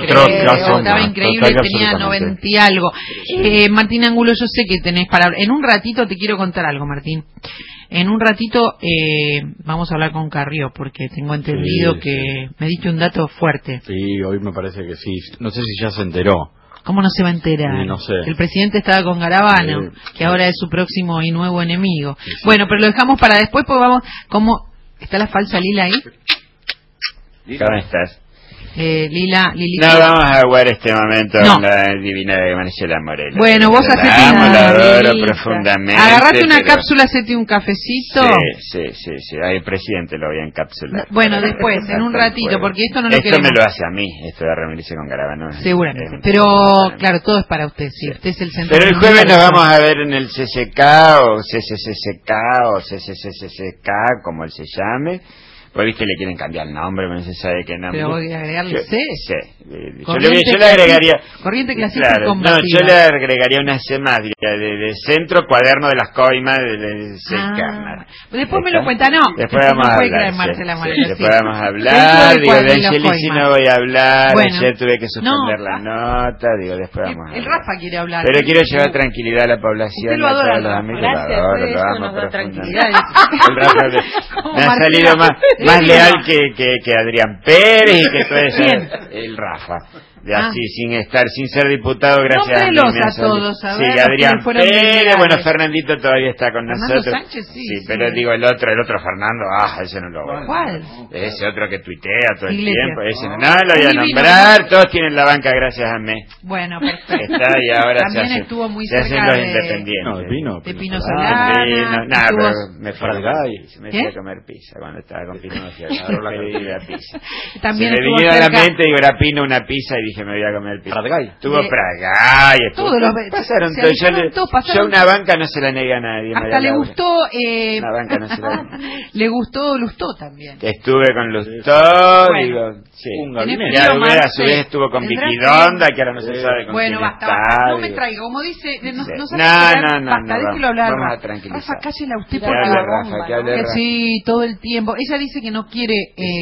increíble, tenía 90 y algo. Martín Angulo, yo sé que tenés palabras. En un ratito te quiero contar algo, Martín. En un ratito vamos a hablar con Carrió, porque tengo entendido que me diste un dato fuerte. Sí, hoy me parece que sí. No sé si ya se enteró. ¿Cómo no se va a enterar? No sé. El presidente estaba con Garabano, que ahora es su próximo y nuevo enemigo. Sí. Bueno, pero lo dejamos para después, pues vamos... ¿Cómo está la falsa Lila ahí? ¿Cómo estás? Lilita. No vamos a jugar este momento con la divina de Marcela Morelo. Bueno, vos hacete la adoro profundamente. Agarrate una cápsula, hacete un cafecito. Sí. Ahí el presidente lo voy a encapsular. Bueno, después, en un ratito, porque esto no lo queremos. Esto me lo hace a mí, esto de reunirse con Garabano. Seguramente, pero claro, todo es para usted, sí. Usted es el centro. Pero el jueves nos vamos a ver en el CCK o CCCCK, como él se llame. Pues viste, le quieren cambiar el nombre, no se sabe qué nombre. Pero voy a agregarle C. Sí. Yo le agregaría... Corriente clasista, claro, no, yo le agregaría una C más, diría, de centro, cuaderno de las coimas, de C. Después me lo cuenta, no. Después vamos a hablar. Después vamos a hablar, digo, de Angelici no voy a hablar, ayer tuve que suspender la nota, digo, después vamos a hablar. El Rafa quiere hablar. Pero quiero llevar tranquilidad a la población, a todos los amigos, lo amo profundamente. El Rafa me ha salido más leal que Adrián Pérez y que todo eso, el Rafa. Así, sin ser diputado, gracias a mí. A todos, a ver, sí, Adrián Pérez, bueno, Fernandito todavía está con nosotros. Sánchez, sí, pero digo, el otro Fernando, ese no lo voy a ¿Cuál? Ese otro que tuitea todo el tiempo, ese no lo voy a nombrar, todos tienen la banca gracias a mí. Bueno, perfecto. Está, y ahora también estuvo muy se hacen cerca los independientes. de Pino Solana. Nada, pero me fui a comer pizza cuando estaba con Pino. Ahora la pizza. También se me vinieron a la mente, digo, era Pino una pizza y dije, me voy a comer pizza. Tuvo Pradgay, pasaron todos. Yo una banca no se la niega a nadie. Hasta le gustó... una banca no se la niega. Le gustó Lustó también. Estuve con Lustó, digo, sí. Un gabinete. A su vez estuvo con Vicky Donda, que ahora no se sabe con quién basta, está. no me traiga, como dice... No, vamos a tranquilizar. Rafa, cállela usted porque la bomba, sí, todo el tiempo. Ella dice que no quiere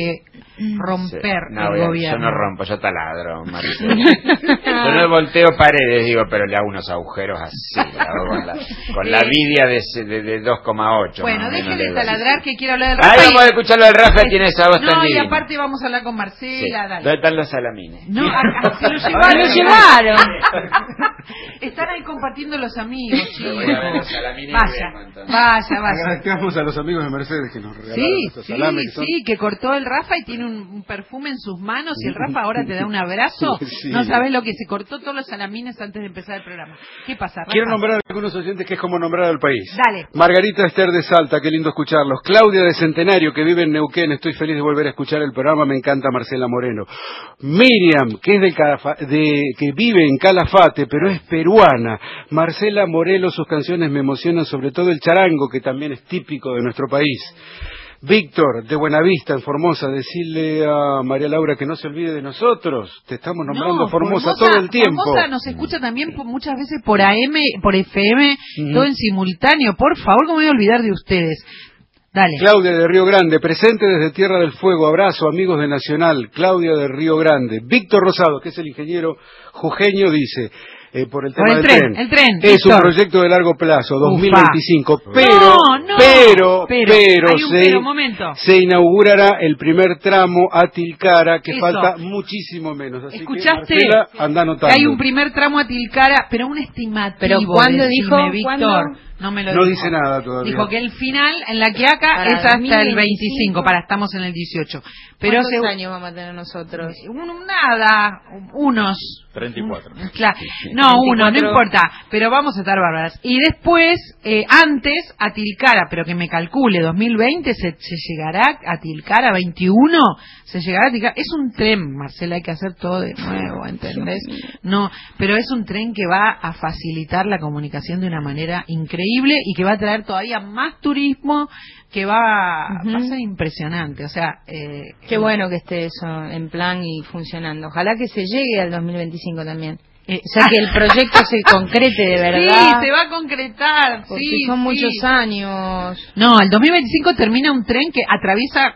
romper el gobierno. Yo no rompo, yo taladro, Maricela. Yo no volteo paredes, digo, pero le hago unos agujeros así, con la vidia de 2,8. Bueno, deje de taladrar, que quiero hablar del Rafa. Vamos a escucharlo del Rafa, tiene esa voz tan divina. Y aparte vamos a hablar con Marcela. Dale. ¿Dónde están los salamines? No, se los llevaron. Están ahí compartiendo los amigos, chicos. Vaya. Agradecemos a los amigos de Mercedes que nos regalaron estos salames. Sí, que cortó el Rafa y tiene un perfume en sus manos y el Rafa ahora te da un abrazo. Sí. No sabes lo que se cortó todos los salamines antes de empezar el programa. ¿Qué pasa, Rafa? Quiero nombrar a algunos oyentes que es como nombrar al país. Dale. Margarita Esther de Salta, qué lindo escucharlos. Claudia de Centenario, que vive en Neuquén, estoy feliz de volver a escuchar el programa, me encanta Marcela Moreno. Miriam, que es que vive en Calafate, pero es peruana. Marcela Moreno, sus canciones me emocionan, sobre todo el charango, que también es típico de nuestro país. Víctor, de Buenavista, en Formosa, decirle a María Laura que no se olvide de nosotros. Te estamos nombrando Formosa todo el tiempo. Formosa nos escucha también muchas veces por AM, por FM, todo en simultáneo. Por favor, ¿cómo me voy a olvidar de ustedes? Dale. Claudia de Río Grande, presente desde Tierra del Fuego. Abrazo, amigos de Nacional. Claudia de Río Grande. Víctor Rosado, que es el ingeniero jujeño, dice... por el tema del tren. El tren. Es Víctor. un proyecto de largo plazo, 2025. Ufa. Pero Pero, momento. se inaugurará el primer tramo a Tilcara, que Eso. falta muchísimo menos. Así ¿Escuchaste? que, Marcela, anda anotando. Hay un primer tramo a Tilcara, pero un estimativo. ¿Pero cuándo dijo? Víctor. ¿Cuándo? No me lo No dijo. dice nada todavía. Dijo que el final en la Quiaca Para es hasta 2025. el 25. Estamos en el 18. Pero ¿Cuántos años vamos a tener nosotros? Unos. 34. Claro. No, 24. uno, no importa, pero vamos a estar bárbaras. Y después, antes, a Tilcara, pero que me calcule, 2020 se llegará a Tilcara, 21 se llegará a Tilcara. Es un tren, Marcela, hay que hacer todo de nuevo, ¿entendés? No, pero es un tren que va a facilitar la comunicación de una manera increíble y que va a traer todavía más turismo, que va a ser impresionante. O sea, qué bueno que esté eso en plan y funcionando. Ojalá que se llegue al 2025 también. O sea, que el proyecto se concrete de verdad. Sí, se va a concretar. Porque sí, son sí. muchos años. No, el 2025 termina un tren que atraviesa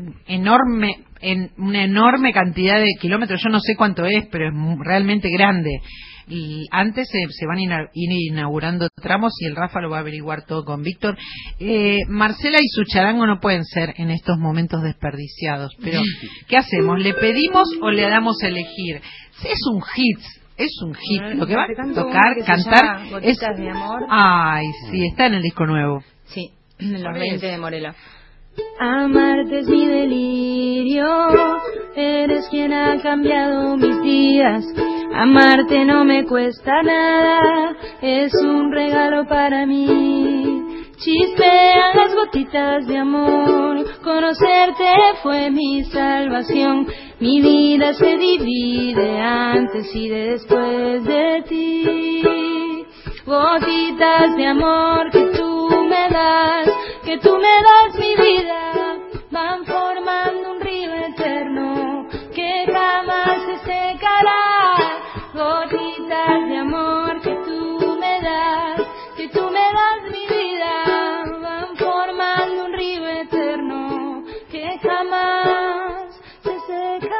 una enorme cantidad de kilómetros. Yo no sé cuánto es, pero es realmente grande. Y antes se van a ir inaugurando tramos y el Rafa lo va a averiguar todo con Víctor. Marcela y su charango no pueden ser en estos momentos desperdiciados. Pero, ¿qué hacemos? ¿Le pedimos o le damos a elegir? Es un hit. Es un hit. Lo que va a tocar, cantar es... de amor. Ay, sí, está en el disco nuevo. Sí, en los 20 de Morela. Amarte es mi delirio, eres quien ha cambiado mis días. Amarte no me cuesta nada, es un regalo para mí. Chispean las gotitas de amor, conocerte fue mi salvación. Mi vida se divide antes y después de ti. Gotitas de amor que tú me das mi vida, van formando un río eterno que jamás se secará. Gotitas de amor que tú me das mi vida, van formando un río eterno que jamás se secará.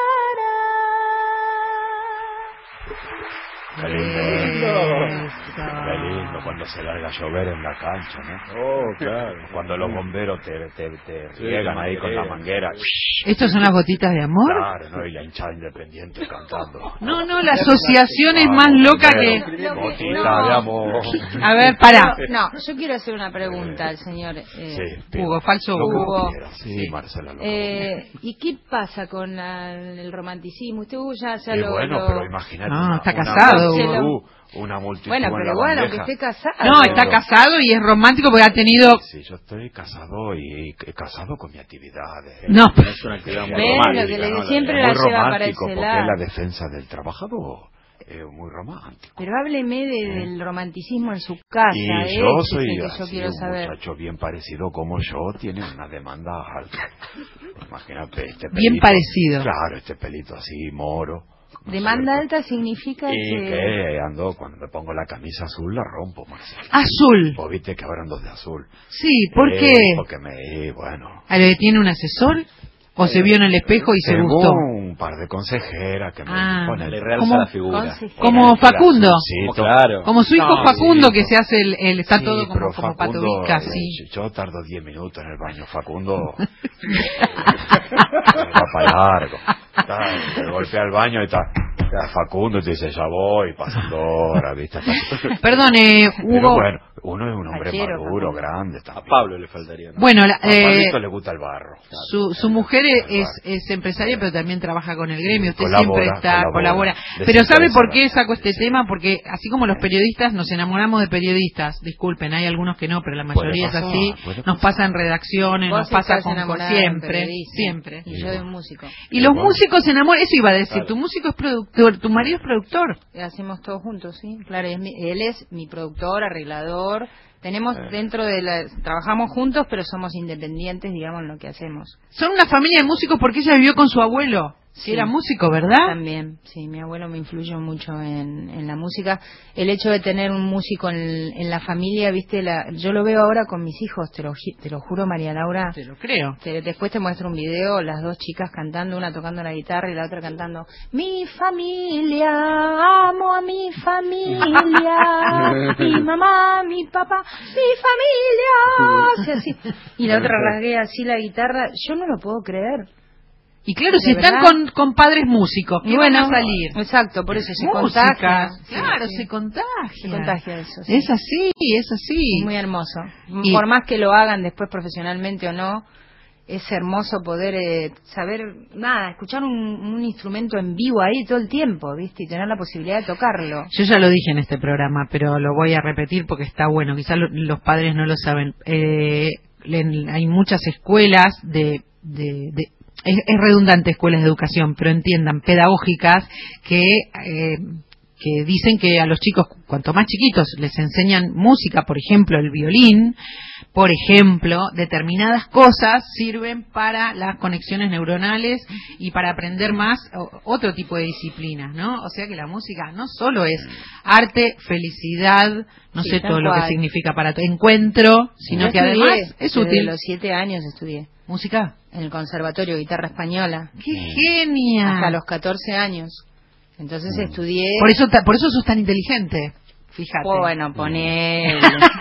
Qué lindo. Qué lindo cuando se larga a llover en la cancha, ¿no? Oh, claro. Cuando los bomberos te riegan ahí con la manguera. ¿Estos son las gotitas de amor? Claro, ¿no? Y la hinchada independiente cantando. No, la asociación es más loca que... Gotita de amor. A ver, pará. No, yo quiero hacer una pregunta al señor Hugo, falso Hugo. Sí, Marcela. ¿Y qué pasa con el romanticismo? Usted, Hugo, ya pero imagínate. No, está casado, Hugo. Una multitud. Bueno, pero bueno, que esté casado. No, está casado y es romántico porque ha tenido... Sí, yo estoy casado y casado con mi actividad. No, es una actividad muy romántica. Que le siempre la lleva para ese porque lado. es la defensa del trabajador. Muy romántico. Pero hábleme del romanticismo en su casa. Y yo soy que yo quiero un saber. muchacho bien parecido como yo, tiene una demanda alta. Imagínate este pelito. Bien parecido. Claro, este pelito así, moro. Demanda alta significa que ando, cuando me pongo la camisa azul la rompo, Marcelo. ¿Azul? Vos viste que ahora ando de azul. Sí, ¿por qué? Porque bueno. ¿Tiene un asesor? ¿O se vio en el espejo y se gustó? Un par de consejeras que me ponen, le realza la figura. Como Facundo. Sí, claro. Como su hijo Facundo, sí, que se hace está todo como Facundo, patovica, sí. Yo tardo 10 minutos en el baño. Facundo va para largo. Me golpea el baño y está Facundo y te dice, ya voy, pasando horas, ¿viste? Perdone, Hugo. Pero bueno, Uno es un hombre maduro, grande. También. A Pablo le faltaría. ¿No? Bueno, a Pablito le gusta el barro. Su mujer es empresaria, pero también trabaja con el gremio. Usted Colabora, siempre colabora. Pero ¿sabe por qué saco este tema? Porque así como los periodistas nos enamoramos de periodistas, disculpen, hay algunos que no, pero la mayoría es así, nos pasa en redacciones, nos pasa con siempre. Y yo de un músico. Y los músicos se enamoran, eso iba a decir, tu músico es productor, tu marido es productor. Hacemos todos juntos, sí, claro, él es mi productor, arreglador. Tenemos trabajamos juntos, pero somos independientes, digamos, en lo que hacemos. Son una familia de músicos porque ella vivió con su abuelo. Sí, era músico, ¿verdad? También, sí, mi abuelo me influyó mucho en la música. El hecho de tener un músico en la familia, viste, yo lo veo ahora con mis hijos, te lo juro, María Laura. Te lo creo. Después te muestro un video, las dos chicas cantando, una tocando la guitarra y la otra cantando, mi familia, amo a mi familia, mi mamá, mi papá, mi familia. Así. Y la otra rasguea así la guitarra, yo no lo puedo creer. Y claro, si están con padres músicos, ¿qué van a salir? Exacto, por eso se contagia. Claro, sí. se contagia. Se contagia eso. Sí. Es así. Muy hermoso. Por más que lo hagan después profesionalmente o no, es hermoso poder saber, escuchar un instrumento en vivo ahí todo el tiempo, ¿viste? Y tener la posibilidad de tocarlo. Yo ya lo dije en este programa, pero lo voy a repetir porque está bueno. Quizás los padres no lo saben. Hay muchas escuelas es redundante escuelas de educación, pero entiendan, pedagógicas, que dicen que a los chicos, cuanto más chiquitos, les enseñan música, por ejemplo, el violín, por ejemplo, determinadas cosas sirven para las conexiones neuronales y para aprender más otro tipo de disciplinas, ¿no? O sea que la música no solo es arte, felicidad, sé todo lo que significa para encuentro, sino que además es útil. Desde los 7 años estudié. ¿Música? En el conservatorio, guitarra española. ¡Qué genia! Hasta los 14 años. Entonces estudié... Por eso sos tan inteligente, fíjate. Bueno, poner...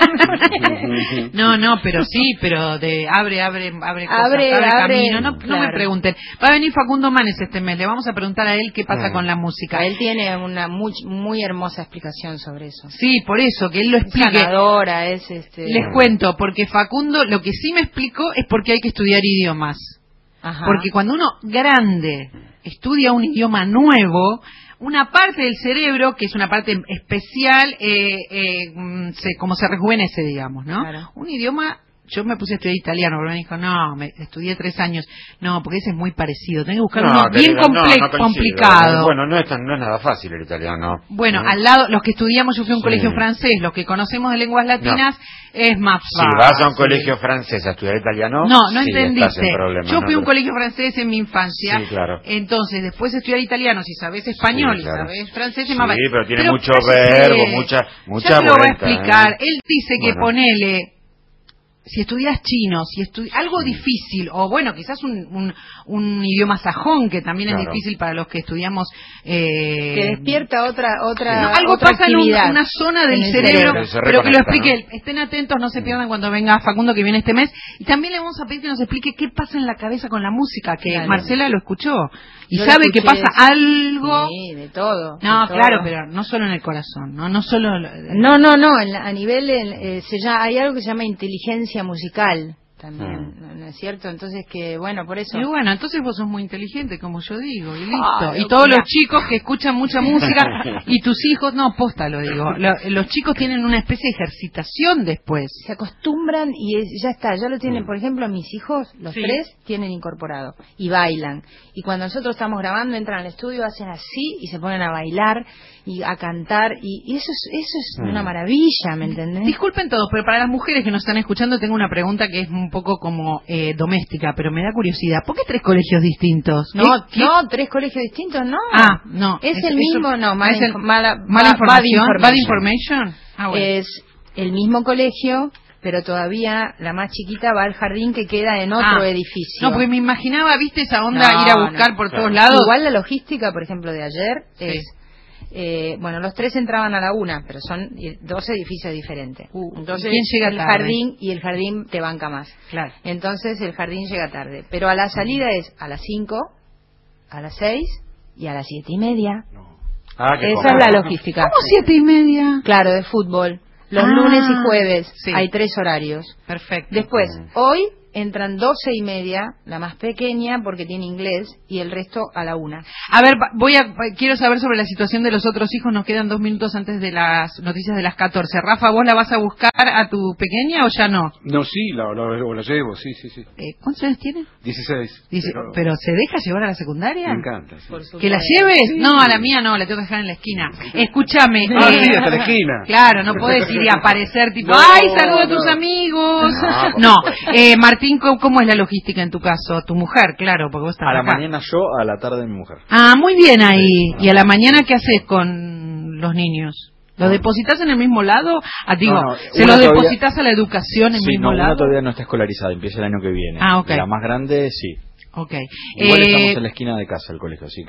No, pero sí, pero abre camino. No me pregunten. Va a venir Facundo Manes este mes, le vamos a preguntar a él qué pasa con la música. Él tiene una muy hermosa explicación sobre eso. Sí, por eso, que él lo explique. Sanadora, Les cuento, porque Facundo lo que sí me explicó es por qué hay que estudiar idiomas. Ajá. Porque cuando uno grande estudia un idioma nuevo, una parte del cerebro, que es una parte especial, como se rejuvenece, digamos, ¿no? Claro. Un idioma, yo me puse a estudiar italiano, pero me dijo, estudié 3 años. No, porque ese es muy parecido, tenés que buscar uno bien complicado. Bueno, no es nada fácil el italiano. Bueno, al lado, los que estudiamos, yo fui a un colegio francés, los que conocemos de lenguas latinas, es más fácil. Si vas a un colegio francés a estudiar italiano, no entendiste. Yo fui a un colegio francés en mi infancia. Sí, claro. Entonces, después de estudiar italiano, si sabes español y sabes francés, es más fácil. Sí, pero tiene mucho verbo, mucha ya te lo voy a explicar. Él dice que ponele... Si estudias chino, algo difícil, o bueno, quizás un idioma sajón, que también es difícil para los que estudiamos... que despierta algo otra pasa actividad en una zona del cerebro, pero que lo explique él. Estén atentos, no se pierdan cuando venga Facundo, que viene este mes. Y también le vamos a pedir que nos explique qué pasa en la cabeza con la música, que Marcela lo escuchó. Y yo sabe que pasa algo... Sí, de todo. No, claro, pero no solo en el corazón, no solo... No, a nivel... hay algo que se llama inteligencia musical también, ¿no es cierto? Entonces por eso... Y bueno, entonces vos sos muy inteligente, como yo digo, y listo. Y todos los chicos que escuchan mucha música, y tus hijos, posta lo digo, los chicos tienen una especie de ejercitación después. Se acostumbran y ya está, ya lo tienen, por ejemplo, mis hijos, los 3, tienen incorporado, y bailan. Y cuando nosotros estamos grabando, entran al estudio, hacen así, y se ponen a bailar, y a cantar, y eso es una maravilla, ¿me entendés? Disculpen todos, pero para las mujeres que nos están escuchando tengo una pregunta que es un poco como doméstica, pero me da curiosidad. ¿Por qué 3 colegios distintos? No, 3 colegios distintos, no. No. Es el mismo, mala información. Bad information. Bueno. Es el mismo colegio, pero todavía la más chiquita va al jardín que queda en otro edificio. No, porque me imaginaba, ¿viste esa onda? Ir a buscar por todos lados. Igual la logística, por ejemplo, de ayer es... los 3 entraban a la 1, pero son 2 edificios diferentes. Entonces, ¿quién llega el tarde? Jardín, y el jardín te banca más. Claro. Entonces, el jardín llega tarde. Pero a la salida es a las 5, a las 6 y a las 7:30. Esa es la logística. ¿Cómo 7:30? Claro, de fútbol. Los lunes y jueves sí. hay 3 horarios. Perfecto. Después, hoy entran 12:30, la más pequeña porque tiene inglés, y el resto a la 1. A ver, quiero saber sobre la situación de los otros hijos. Nos quedan 2 minutos antes de las noticias de las 14. Rafa, ¿vos la vas a buscar a tu pequeña o ya no? No, sí, la llevo, sí. ¿Cuántos años tiene? 16. ¿Pero se deja llevar a la secundaria? Me encanta. Sí. ¿Que la lleves? Sí. No, a la mía no, la tengo que dejar en la esquina. Escúchame. Sí, hasta la esquina. Claro, no podés ir y aparecer tipo, ¡ay, saluda a tus amigos! No, Martín, ¿cómo es la logística en tu caso? Tu mujer, claro, porque vos estás A la acá. mañana yo, a la tarde mi mujer. Ah, muy bien ahí. ¿Y a la mañana qué haces con los niños? ¿Los depositas en el mismo lado? ¿Se los depositas a la educación en el mismo lado? Una todavía no está escolarizada, empieza el año que viene. Ah, ok. La más grande, sí. Okay. Igual estamos en la esquina de casa el colegio, así que...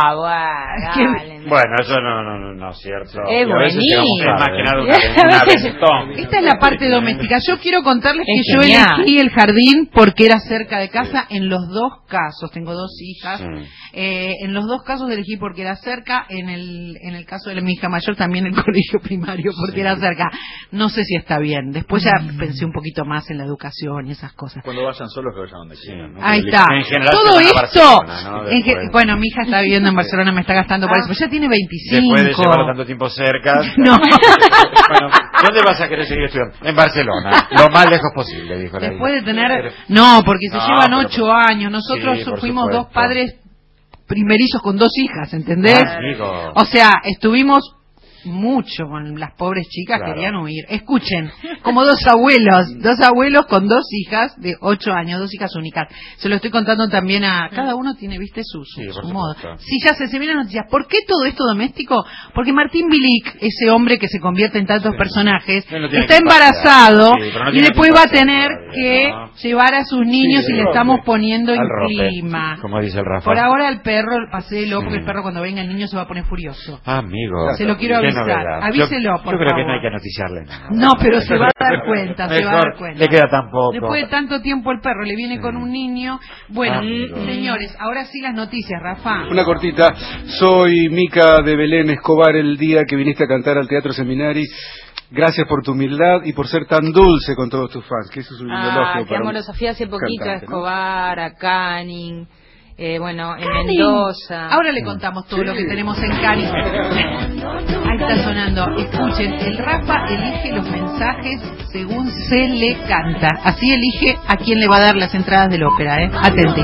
Bueno, eso no es cierto. Es buenísimo. Es más que nada una aventón. Esta es la parte doméstica. Yo quiero contarles que yo genial. elegí el jardín porque era cerca de casa en los 2 casos. Tengo 2 hijas. En los 2 casos elegí porque era cerca. En el caso de mi hija mayor también el colegio primario porque era cerca. No sé si está bien. Después ya pensé un poquito más en la educación y esas cosas. Cuando vayan solos que vayan donde quieran, ¿no? Ahí está. Todo esto, bueno, mi hija está viviendo en Barcelona, me está gastando por eso, pero ya tiene 25. Después de llevarlo tanto tiempo cerca. No. Bueno, ¿dónde vas a querer seguir estudiando? En Barcelona, lo más lejos posible, dijo la Después de hija. tener, no, porque se llevan pero 8 años. Nosotros fuimos 2 padres primerizos con 2 hijas, ¿entendés? O sea, estuvimos mucho con las pobres chicas, querían huir. Escuchen, como 2 abuelos con 2 hijas de 8 años, 2 hijas únicas. Se lo estoy contando también a cada uno, tiene, viste, su modo. Sí, ya se vienen las noticias. ¿Por qué todo esto doméstico? Porque Martín Bilic, ese hombre que se convierte en tantos personajes, está embarazado y después va a tener que llevar a sus niños y le estamos poniendo en clima. Como dice el Rafa. Por ahora el perro, pasélo, porque el perro cuando venga el niño se va a poner furioso. Amigo. Se lo quiero avisar. Avíselo, por favor. Yo creo que no hay que noticiarle nada. No, pero se va a dar cuenta, Le queda tan poco. Después de tanto tiempo el perro le viene con un niño. Bueno, señores, ahora sí las noticias, Rafa. Una cortita. Soy Mica de Belén Escobar, el día que viniste a cantar al Teatro Seminari. Gracias por tu humildad y por ser tan dulce con todos tus fans, que eso es un elogio para amorosa. Fui hace poquito a Escobar, a Canning. Bueno, en Mendoza. Ahora le contamos todo lo que tenemos en Canning. Ahí está sonando. Escuchen, el Rafa elige los mensajes según se le canta. Así elige a quién le va a dar las entradas del ópera, ¿eh? Atenti.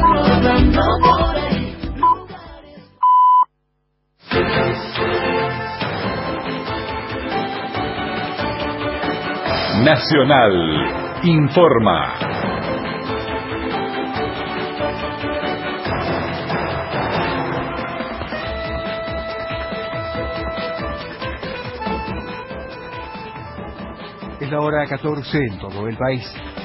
Nacional informa. Es la hora 14 en todo el país.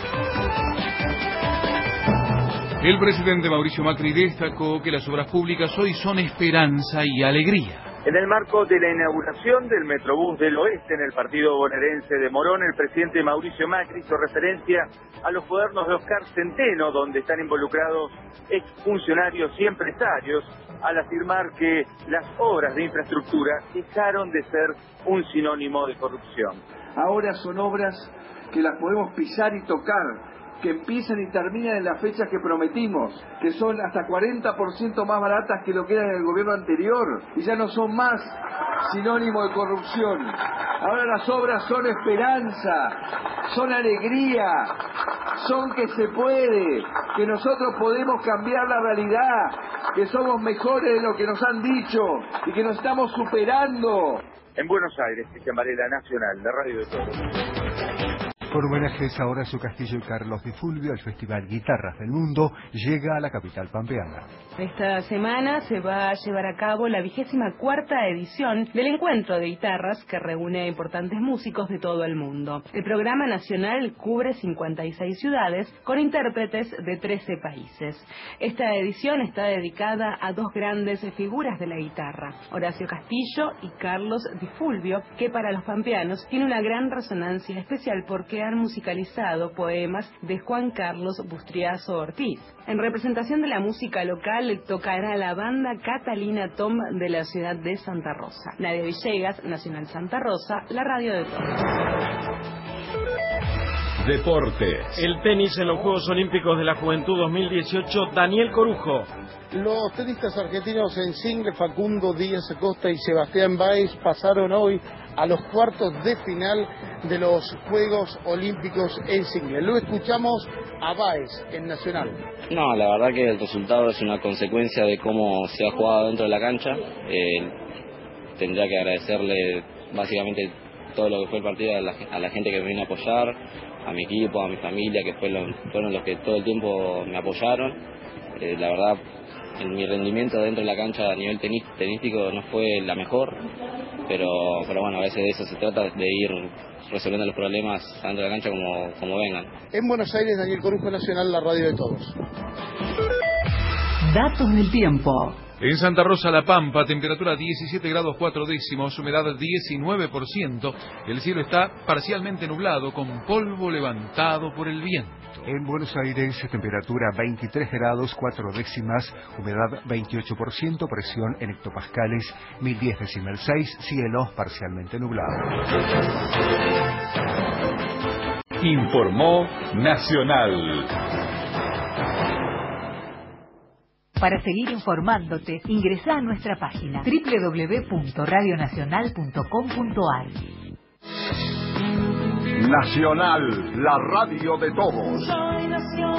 El presidente Mauricio Macri destacó que las obras públicas hoy son esperanza y alegría. En el marco de la inauguración del Metrobús del Oeste en el partido bonaerense de Morón, el presidente Mauricio Macri hizo referencia a los cuadernos de Oscar Centeno, donde están involucrados exfuncionarios y empresarios, al afirmar que las obras de infraestructura dejaron de ser un sinónimo de corrupción. Ahora son obras que las podemos pisar y tocar, que empiezan y terminan en las fechas que prometimos, que son hasta 40% más baratas que lo que eran en el gobierno anterior, y ya no son más sinónimo de corrupción. Ahora las obras son esperanza, son alegría, son que se puede, que nosotros podemos cambiar la realidad, que somos mejores de lo que nos han dicho y que nos estamos superando. En Buenos Aires, Cristian Varela, Nacional, la radio de todos. Por homenajes a Horacio Castillo y Carlos Di Fulvio, el Festival Guitarras del Mundo llega a la capital pampeana. Esta semana se va a llevar a cabo la 24ª edición del Encuentro de Guitarras, que reúne a importantes músicos de todo el mundo. El programa nacional cubre 56 ciudades con intérpretes de 13 países. Esta edición está dedicada a 2 grandes figuras de la guitarra, Horacio Castillo y Carlos Di Fulvio, que para los pampeanos tiene una gran resonancia especial porque han musicalizado poemas de Juan Carlos Bustriazo Ortiz. En representación de la música local tocará la banda Catalina Tom de la ciudad de Santa Rosa. Nadia Villegas, Nacional Santa Rosa, la radio de todos. Deportes. El tenis en los Juegos Olímpicos de la Juventud 2018, Daniel Corujo. Los tenistas argentinos en single, Facundo Díaz Acosta y Sebastián Báez, pasaron hoy a los cuartos de final de los Juegos Olímpicos en single. Lo escuchamos a Báez en Nacional. No, la verdad que el resultado es una consecuencia de cómo se ha jugado dentro de la cancha. Tendría que agradecerle básicamente todo lo que fue el partido a la gente que me vino a apoyar, a mi equipo, a mi familia, que fueron los que todo el tiempo me apoyaron. La verdad, en mi rendimiento dentro de la cancha a nivel tenístico no fue la mejor, pero bueno, a veces de eso se trata, de ir resolviendo los problemas dentro de la cancha como vengan. En Buenos Aires, Daniel Corujo, Nacional, la radio de todos. Datos del tiempo. En Santa Rosa, La Pampa, temperatura 17 grados 4 décimos, humedad 19%. El cielo está parcialmente nublado, con polvo levantado por el viento. En Buenos Aires, temperatura 23 grados 4 décimas, humedad 28%, presión en hectopascales 1010,6, cielo parcialmente nublado. Informó Nacional. Para seguir informándote, ingresa a nuestra página www.radionacional.com.ar. Nacional, la radio de todos. Soy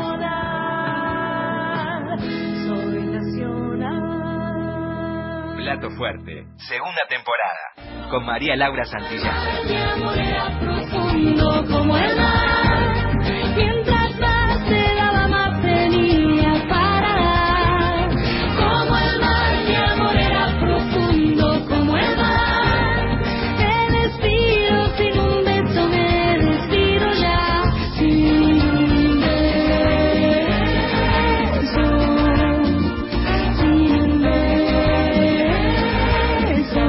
nacional, soy nacional. Plato Fuerte, segunda temporada, con María Laura Santillán. Mi amor era profundo como el mar, mientras más se daba más tenía para dar. Como el mar, mi amor era profundo como el mar. Te despido sin un beso, me despido ya sin un beso, sin un beso.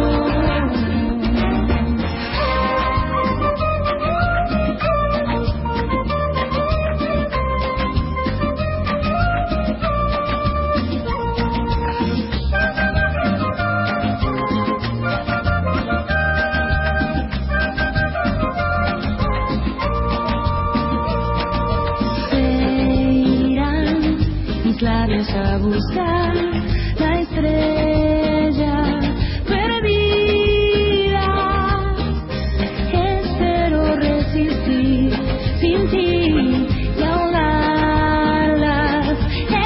Se irán mis labios a buscar la estrella perdida. Espero resistir sin ti y ahogar las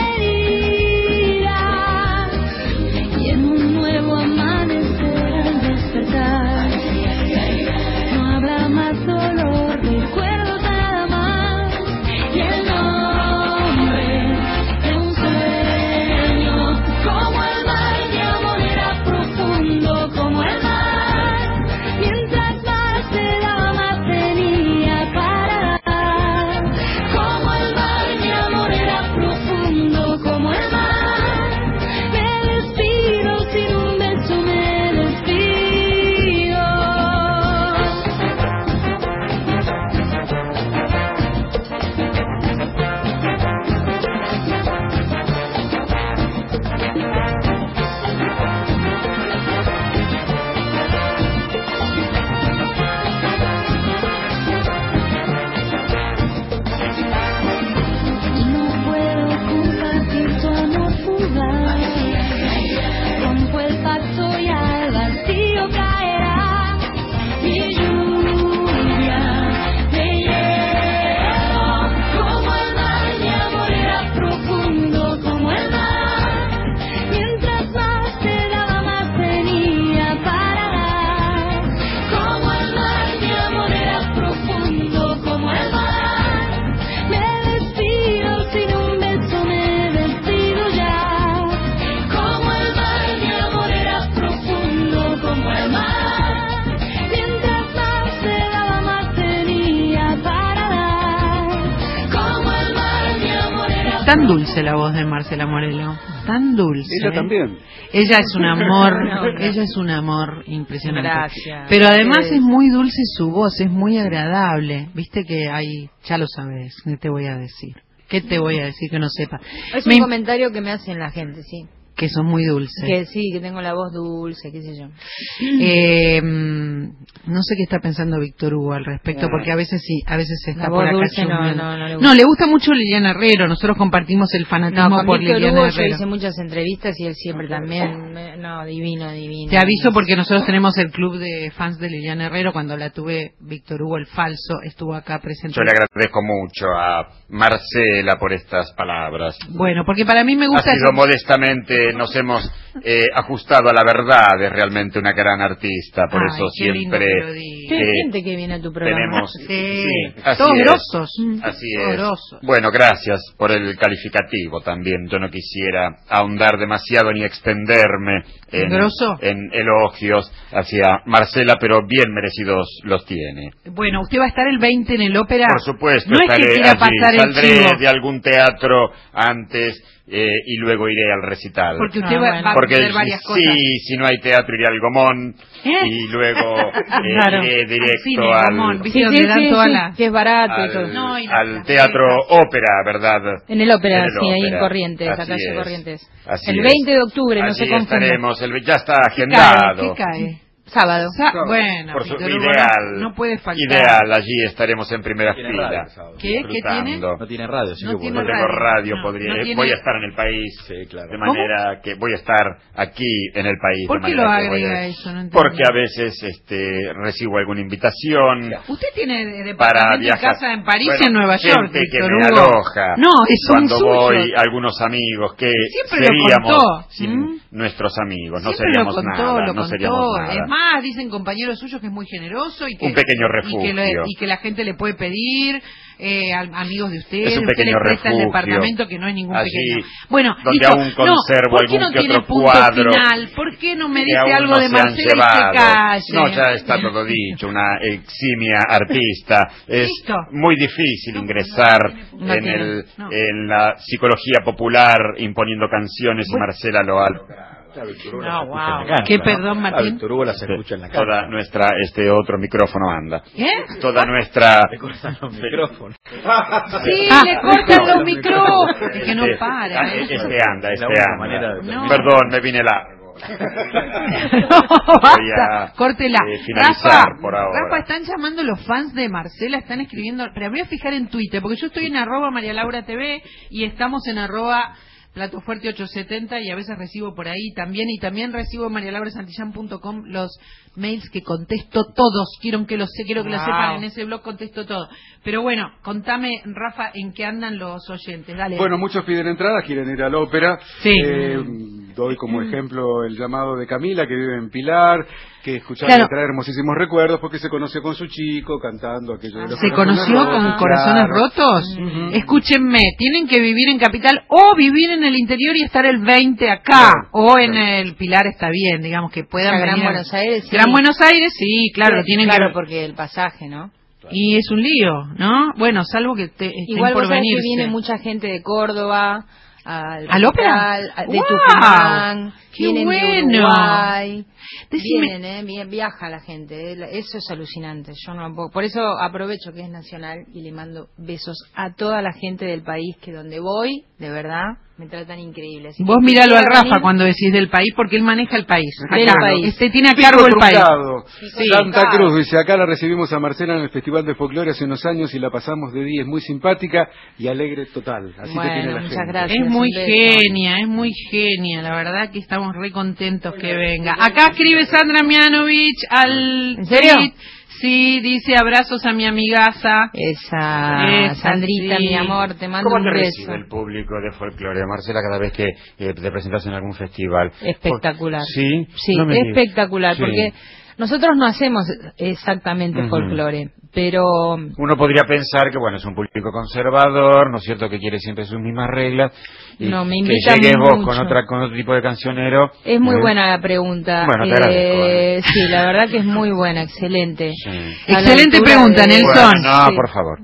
heridas. Y en un nuevo amanecer al despertar, no habrá más dolor, recuerdos nada más. Y el nombre de un sueño tan dulce la voz de Marcela Morelo, tan dulce. Ella también. Ella es un amor, ella es un amor impresionante. Gracias. Pero además es muy dulce su voz, es muy agradable. Viste que hay, ya lo sabes, ¿qué te voy a decir? ¿Qué te voy a decir que no sepa? Es un comentario que me hacen la gente, sí. Que son muy dulces. Que sí, que tengo la voz dulce, qué sé yo. No sé qué está pensando Víctor Hugo al respecto, porque a veces sí, a veces está por acá. No, le gusta mucho Liliana Herrero, nosotros compartimos el fanatismo por Víctor Liliana Hugo Herrero. yo hice muchas entrevistas y él siempre también, divino. Te aviso porque nosotros tenemos el club de fans de Liliana Herrero, cuando la tuve, Víctor Hugo el falso estuvo acá presente. Yo le agradezco mucho a Marcela por estas palabras. Bueno, porque para mí me gusta... Ha sido modestamente, nos hemos ajustado a la verdad, es realmente una gran artista, por eso siempre... Qué gente que viene a tu programa. Tenemos, así todos es, grosos. Así todos es. Grosos. Bueno, gracias por el calificativo también. Yo no quisiera ahondar demasiado ni extenderme en elogios hacia Marcela, pero bien merecidos los tiene. Bueno, usted va a estar el 20 en el ópera. Por supuesto, no estaré es que quiera allí. pasar Saldré de algún teatro antes y luego iré al recital. Porque usted va a hacer varias cosas. Sí, si no hay teatro iré al Gomón y luego iré directo al... que es barato y todo. Al teatro ópera, ¿verdad? En el ópera, ahí en Corrientes, la calle Corrientes. El 20 de octubre, no se confunda. Estaremos, ya está agendado. ¿Qué cae? Sábado. Bueno, por su ideal, no puede faltar. Ideal, allí estaremos en primera fila. ¿Qué tiene? No tiene radio, no tengo radio, voy a estar en el país, de manera que voy a estar aquí en el país. ¿Por qué lo agrega eso? No porque a veces recibo alguna invitación. ¿Usted tiene departamento de casa en París y en Nueva York? Gente que me aloja. No, eso cuando voy, algunos amigos que seríamos sin nuestros amigos, no seríamos nada, no seríamos nada. Es más, dicen compañeros suyos que es muy generoso y que un pequeño refugio y que la gente le puede pedir amigos de ustedes, es un pequeño usted le presta refugio. El departamento que no es ningún allí, pequeño. Bueno, donde listo. aún conservo ¿por qué no algún que otro punto cuadro final? ¿Por qué no me dice algo de Marcela y se calle? No, ya está todo dicho, una eximia artista. Es muy difícil ingresar en la psicología popular imponiendo canciones y Marcela lo ha logrado. No, wow. ¿Qué, perdón, Martín? Víctor Hugo las escucha en la casa. Toda nuestra, otro micrófono anda. ¿Qué? Toda nuestra... Le cortan los micrófonos. Sí, le cortan los micrófonos. Es que no para. Este anda. Perdón, me vine largo. Córtela. Finalizar por ahora. Rafa, están llamando los fans de Marcela, están escribiendo, pero voy a fijar en Twitter, porque yo estoy en @MariaLauraTV y estamos en Plato Fuerte 870 y a veces recibo por ahí también, y también recibo en marialaurasantillán.com los mails que contesto todos. Quiero que lo sepan, en ese blog contesto todo. Pero bueno, contame, Rafa, en qué andan los oyentes. Dale. Bueno, muchos piden entradas, quieren ir a la ópera. Sí. Doy como ejemplo el llamado de Camila, que vive en Pilar, que escuchaba trae hermosísimos recuerdos porque se conoció con su chico cantando aquello de los ¿Se conoció con Corazones Rotos? Escúchenme, tienen que vivir en Capital o vivir en el interior y estar el 20 acá, o en el Pilar está bien, digamos que puedan venir. Gran Buenos Aires, sí. Gran Buenos Aires, sí, claro, tienen que... Claro, porque el pasaje, ¿no? Y es un lío, ¿no? Bueno, salvo que estén igual por venir. Que viene mucha gente de Córdoba, ¿al ópera? De Tucumán, vienen de Uruguay. Viaja la gente, eso es alucinante. Yo no puedo, por eso aprovecho que es nacional y le mando besos a toda la gente del país, que donde voy, de verdad, me tratan increíble. Así vos míralo al Rafa cuando decís del país, porque él maneja el país. Tiene a cargo el país. Santa Cruz dice, acá la recibimos a Marcela en el Festival de Folclore hace unos años y la pasamos de 10, muy simpática y alegre total. Así que tiene la muchas gente. Gracias, es muy genia, la verdad que estamos re contentos que venga. Acá escribe Sandra Mianovich al... ¿En serio? Tweet. Sí, dice abrazos a mi amigaza. Esa Sandrita, mi amor, te mando un beso. ¿Cómo te recibe el público de folclore, Marcela, cada vez que te presentas en algún festival? Espectacular. Sí, espectacular, porque nosotros no hacemos exactamente folclore, pero... Uno podría pensar que, bueno, es un público conservador, ¿no es cierto?, que quiere siempre sus mismas reglas. Y no, me que llegues vos con otro tipo de cancionero. Es muy buena la pregunta. Bueno, te agradezco. Sí, la verdad que es muy buena, excelente. Sí. Excelente pregunta, Nelson. Bueno, por favor.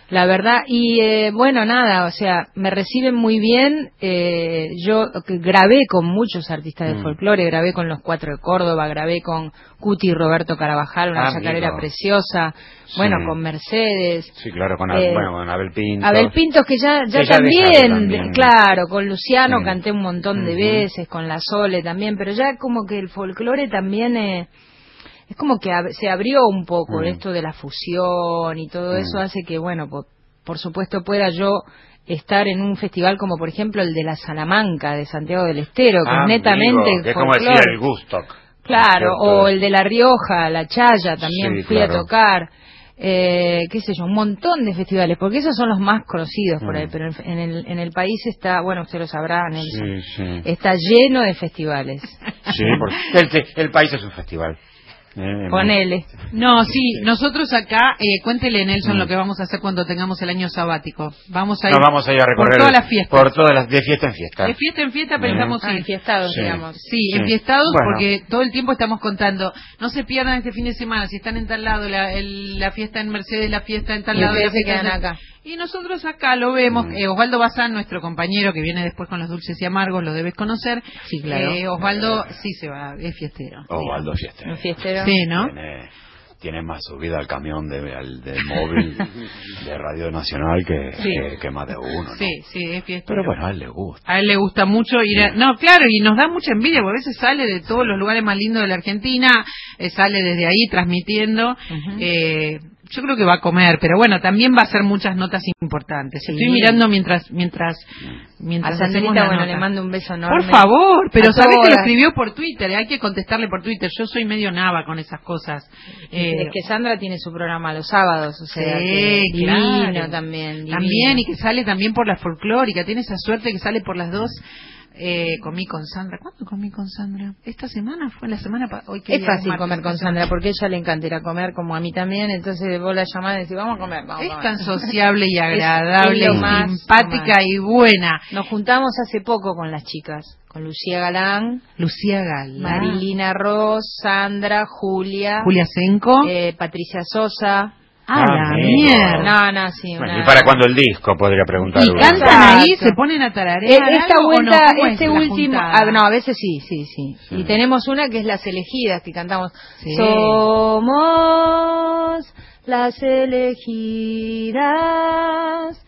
La verdad, y bueno, nada, o sea, me reciben muy bien. Yo grabé con muchos artistas de folclore, grabé con los 4 de Córdoba, grabé con Cuti y Roberto Carabajal, una chacarera preciosa, bueno, con Mercedes. Sí, claro, con Abel Pinto. Abel Pinto, que ya también, claro, con Luciano canté un montón de veces, con la Sole también, pero ya como que el folclore también... es como que se abrió un poco esto de la fusión y todo eso hace que, bueno, por supuesto pueda yo estar en un festival como por ejemplo el de la Salamanca de Santiago del Estero, que es netamente que es como decir el Gustock. Claro, o el de La Rioja, La Chaya, también fui a tocar. Qué sé yo, un montón de festivales, porque esos son los más conocidos por ahí, pero en el país está, bueno, usted lo sabrá, Nelson, está lleno de festivales. Sí, porque el país es un festival. Ponele. No, sí, nosotros acá, cuéntele, Nelson, lo que vamos a hacer cuando tengamos el año sabático. Vamos a ir a recorrer por todas las fiestas. Por todas las, de fiesta en fiesta. De fiesta en fiesta pensamos ir. Enfiestados, digamos. Sí, enfiestados, porque todo el tiempo estamos contando. No se pierdan este fin de semana, si están en tal lado, la fiesta en Mercedes, la fiesta en tal lado. Y se quedan acá. Y nosotros acá lo vemos. Osvaldo Bazán, nuestro compañero que viene después con los dulces y amargos, lo debes conocer. Sí, claro. Osvaldo sí se va, es fiestero. Osvaldo es fiestero. ¿Un fiestero? Sí, ¿no? Tiene más subida al camión del móvil de Radio Nacional que más de uno, ¿no? Sí, es fiestero. Pero bueno, a él le gusta. A él le gusta mucho ir a... No, claro, y nos da mucha envidia, porque a veces sale de todos los lugares más lindos de la Argentina, sale desde ahí transmitiendo... Yo creo que va a comer, pero bueno, también va a hacer muchas notas importantes. Sí. Estoy mirando mientras a Sandrita, bueno, le mando un beso enorme. Por favor, pero sabés que lo escribió por Twitter, hay que contestarle por Twitter. Yo soy medio nava con esas cosas. Es que Sandra tiene su programa los sábados, o sea, divino también. Divino. También, y que sale también por la folclórica, tiene esa suerte que sale por las dos. Comí con Sandra. ¿Cuándo comí con Sandra? ¿Esta semana? ¿Fue la semana pasada? Es fácil comer con Sandra porque a ella le encanta ir a comer como a mí también, entonces vos la llamás y decís vamos a comer, vamos a comer. Tan sociable y agradable, simpática y buena. Nos juntamos hace poco con las chicas, con Lucía Galán, Marilina Ross, Sandra, Julia Senco, Patricia Sosa. La mierda. No, sí. Bueno, ¿y para cuándo el disco? Podría preguntar. ¿Y cantan ahí? ¿Se ponen a tararear esta vuelta, no? este último... no, a veces sí. Y tenemos una que es Las Elegidas, que cantamos. Sí. Somos las elegidas,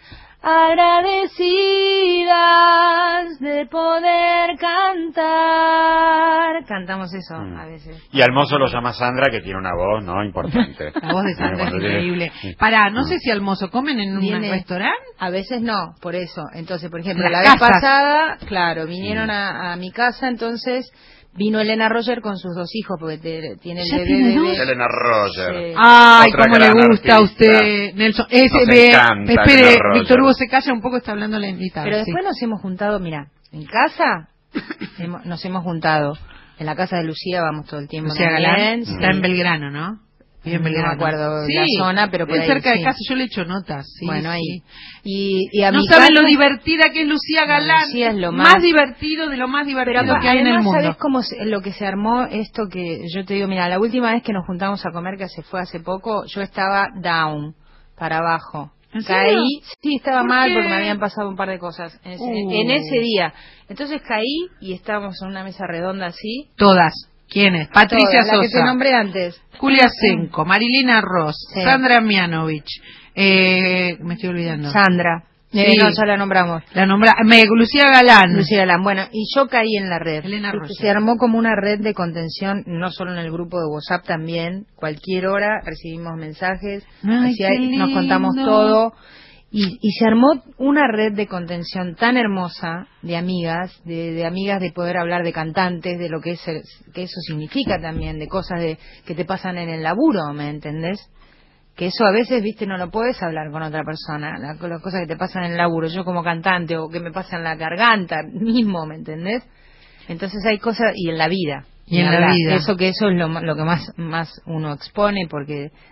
agradecidas de poder cantar. Cantamos eso a veces. Y al mozo lo llama Sandra, que tiene una voz, ¿no? Importante. La voz de Sandra es increíble. No sé si al mozo comen en un restaurante. A veces no, por eso. Entonces, por ejemplo, la vez pasada, claro, vinieron a mi casa, entonces... Vino Elena Roger con sus 2 hijos, porque tiene el bebé. Elena Roger. Sí. Ay, cómo le gusta a usted, Nelson. Espere, Víctor Hugo se calla un poco, está hablando la invitada. Pero después nos hemos juntado, mira, en casa nos hemos juntado. En la casa de Lucía vamos todo el tiempo. Lucía Galán está en Belgrano, ¿no? Bien, no me acuerdo la zona, pero por ahí, cerca de casa, yo le echo notas. Bueno, ahí. Y a no saben lo divertida que es Lucía Galán. Lucía es lo más divertido de lo más divertido que hay en el mundo. ¿Sabes cómo lo que se armó esto que yo te digo? Mira, la última vez que nos juntamos a comer, que fue hace poco, yo estaba down, para abajo. Caí, sí, estaba mal porque me habían pasado un par de cosas en ese día. Entonces caí y estábamos en una mesa redonda así. Todas. ¿Quiénes? Patricia Sosa. La que te nombré antes. Julia Senco, Marilina Ross, Sandra Mianovich. Me estoy olvidando. Sandra. Sí. No, ya la nombramos. Lucía Galán. Lucía Galán. Bueno, y yo caí en la red. Elena Roger. Se armó como una red de contención, no solo en el grupo de WhatsApp, también. Cualquier hora recibimos mensajes. Nos contamos todo. Y se armó una red de contención tan hermosa de amigas, de amigas, de poder hablar de cantantes, de lo que eso significa también, de cosas que te pasan en el laburo, ¿me entendés? Que eso a veces, viste, no lo puedes hablar con otra persona, las cosas que te pasan en el laburo, yo como cantante, o que me pasan en la garganta mismo, ¿me entendés? Entonces hay cosas, y en la vida. Y en la vida. Eso es lo que más uno expone, porque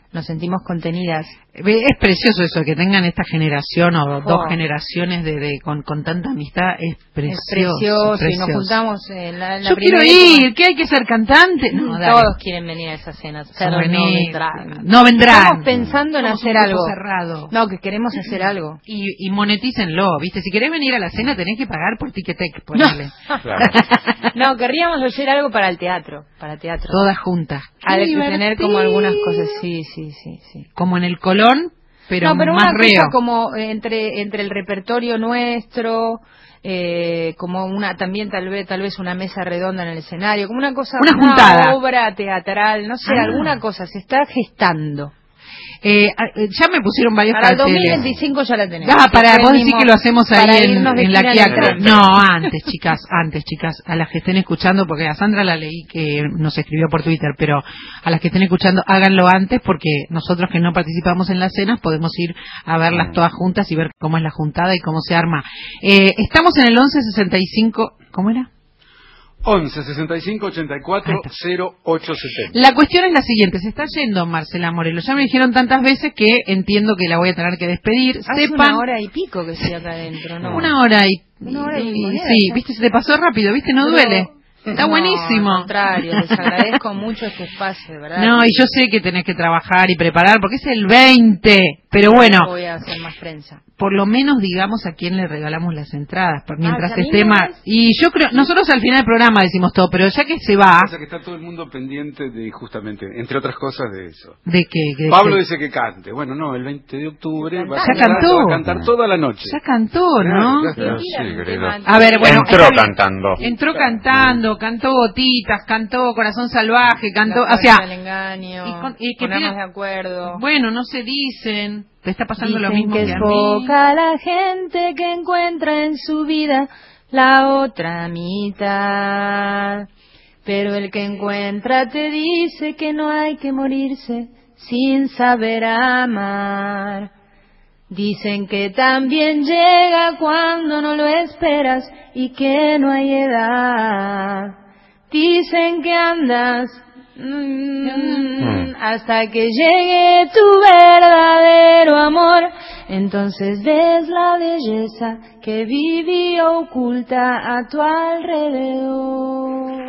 nos sentimos contenidas. Es precioso eso, que tengan esta generación o dos generaciones con tanta amistad, es precioso. Y nos juntamos en la Yo quiero ir, ¿qué hay que ser cantante? No, todos quieren venir a esas cenas, pero no vendrán. Estamos pensando en hacer algo. Cerrado. No, que queremos hacer algo. Y monetícenlo, ¿viste? Si querés venir a la cena tenés que pagar por Ticketek, ponele. No, querríamos hacer algo para el teatro, Todas juntas. A tener como algunas cosas, sí. Como en el Colón, pero más una reo. cosa como entre el repertorio nuestro, como también tal vez una mesa redonda en el escenario, como una juntada, obra teatral, no sé, alguna cosa se está gestando. Ya me pusieron varios para carteles. Para el 2025 ya la tenemos. Para vos decís que lo hacemos ahí en la Quiaca. No, antes, chicas, a las que estén escuchando, porque a Sandra la leí que nos escribió por Twitter, pero a las que estén escuchando, háganlo antes, porque nosotros que no participamos en las cenas podemos ir a verlas todas juntas y ver cómo es la juntada y cómo se arma. Estamos en el 1165, ¿cómo era? 11 65 84 0870. La cuestión es la siguiente, se está yendo Marcela Morelo. Ya me dijeron tantas veces que entiendo que la voy a tener que despedir. Hace una hora y pico que estoy acá adentro, ¿no? Una hora y sí, viste, se te pasó rápido, viste, no duele. Está buenísimo. Al contrario, les agradezco mucho este espacio, de verdad. No, y yo sé que tenés que trabajar y preparar, porque es el 20, pero bueno. Voy a hacer más prensa. Por lo menos digamos a quién le regalamos las entradas, mientras esté más. Y yo creo, nosotros al final del programa decimos todo, pero ya que se va. O sea que está todo el mundo pendiente de, justamente, entre otras cosas, de eso. ¿De qué? Pablo dice que cante. Bueno, no, el 20 de octubre va a cantar toda la noche. Ya cantó, ¿no? A ver, bueno. Entró cantando, cantó Gotitas, cantó Corazón Salvaje, cantó, o sea. El engaño, y que ponemos de acuerdo. Bueno, no se dicen. Te está pasando Dicen lo mismo que es a mí. poca la gente que encuentra en su vida la otra mitad. Pero el que encuentra te dice que no hay que morirse sin saber amar. Dicen que también llega cuando no lo esperas y que no hay edad. Dicen que andas hasta que llegue tu verdadero amor, entonces ves la belleza que vivía oculta a tu alrededor.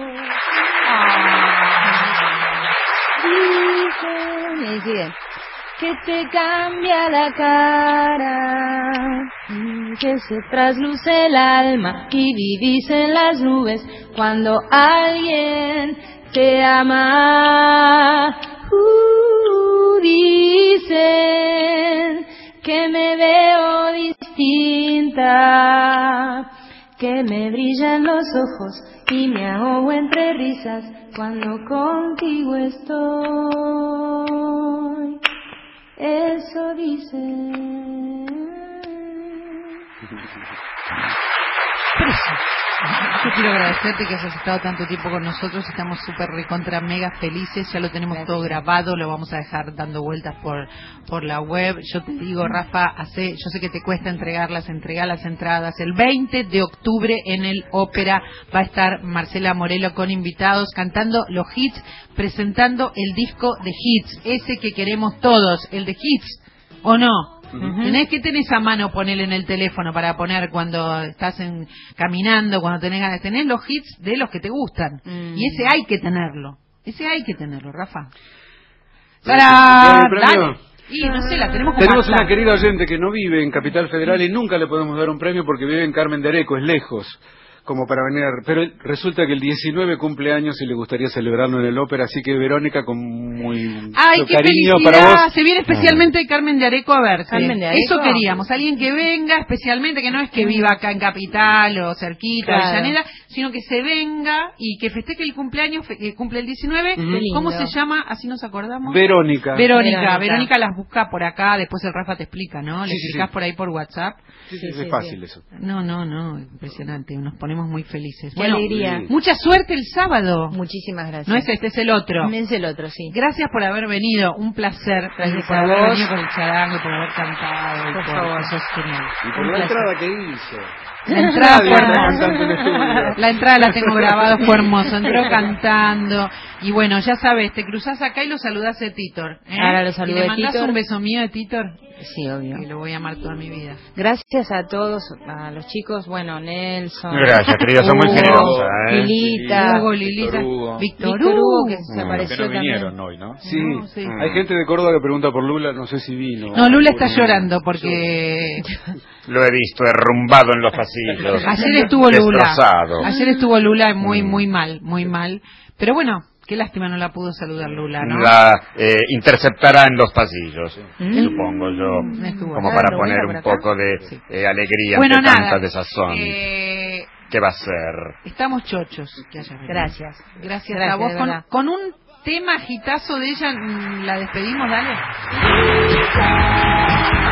Dicen que te cambia la cara, que se trasluce el alma y vivís en las nubes cuando alguien te ama. Dicen que me veo distinta, que me brillan los ojos y me ahogo entre risas cuando contigo estoy. Eso dicen. Yo quiero agradecerte que hayas estado tanto tiempo con nosotros. Estamos súper recontra mega felices. Ya lo tenemos todo grabado. Lo vamos a dejar dando vueltas por la web. Yo te digo, Rafa, yo sé que te cuesta entregar las entradas. El 20 de octubre en el Ópera va a estar Marcela Morelo con invitados cantando los hits, presentando el disco de hits, ese que queremos todos, el de hits, ¿o no? Tenés que tener esa mano, ponerle en el teléfono para poner cuando estás caminando, cuando tenés ganas. Tenés los hits de los que te gustan. Y ese hay que tenerlo, Rafa. Y no sé, la tenemos una querida oyente que no vive en Capital Federal y nunca le podemos dar un premio porque vive en Carmen de Areco, es lejos, como para venir, pero resulta que el 19 cumple años y le gustaría celebrarlo en el Ópera, así que Verónica, con muy cariño para vos. Se viene especialmente Carmen de Areco a verte. Carmen de Areco. Eso queríamos, alguien que venga especialmente, que no es que viva acá en Capital o cerquita, Avellaneda, sino que se venga y que festeje el cumpleaños, que cumple el 19. ¿Cómo se llama? Así nos acordamos. Verónica las busca por acá, después el Rafa te explica, ¿no? Le explicás por ahí por WhatsApp. Sí, es fácil eso. No, impresionante. Nos ponemos estamos muy felices. Qué alegría. Mucha suerte el sábado. Muchísimas gracias. No es este, es el otro. Es el otro, sí. Gracias por haber venido, un placer. Gracias por a haber vos. venido con el charango, por haber cantado. Por favor. Eso es genial. Y por la entrada que hizo. La entrada fue Nadie está hermosa. cantando en el estudio. La entrada la tengo grabada, fue hermoso. Entró cantando. Y bueno, ya sabes, te cruzás acá y lo saludás a Titor. Ahora lo saludo ¿Y le a mandás Titor? un beso mío de Titor? Sí, obvio. Que lo voy a amar toda mi vida. Gracias a todos, a los chicos, bueno, Nelson. Gracias, querida, son muy Hugo, generosa, Lilita, Hugo, Lilita, Víctor Hugo, que se apareció Que no también. vinieron hoy, ¿no? Sí. No, sí. Hay gente de Córdoba que pregunta por Lula, no sé si vino. No, Lula está llorando porque Lo he visto derrumbado en los pasillos. ayer estuvo Lula. Destrozado. Ayer estuvo Lula muy mal, muy mal. Pero bueno, qué lástima no la pudo saludar Lula, ¿no? La interceptará en los pasillos, supongo yo, Estuvo como acá, para lo poner voy a un por acá. poco de alegría Bueno, ante nada, tanta desazón. ¿Qué va a ser? Estamos chochos que hayas venido. Gracias. Gracias a vos. de Con, verdad. con un tema agitazo de ella, la despedimos, dale.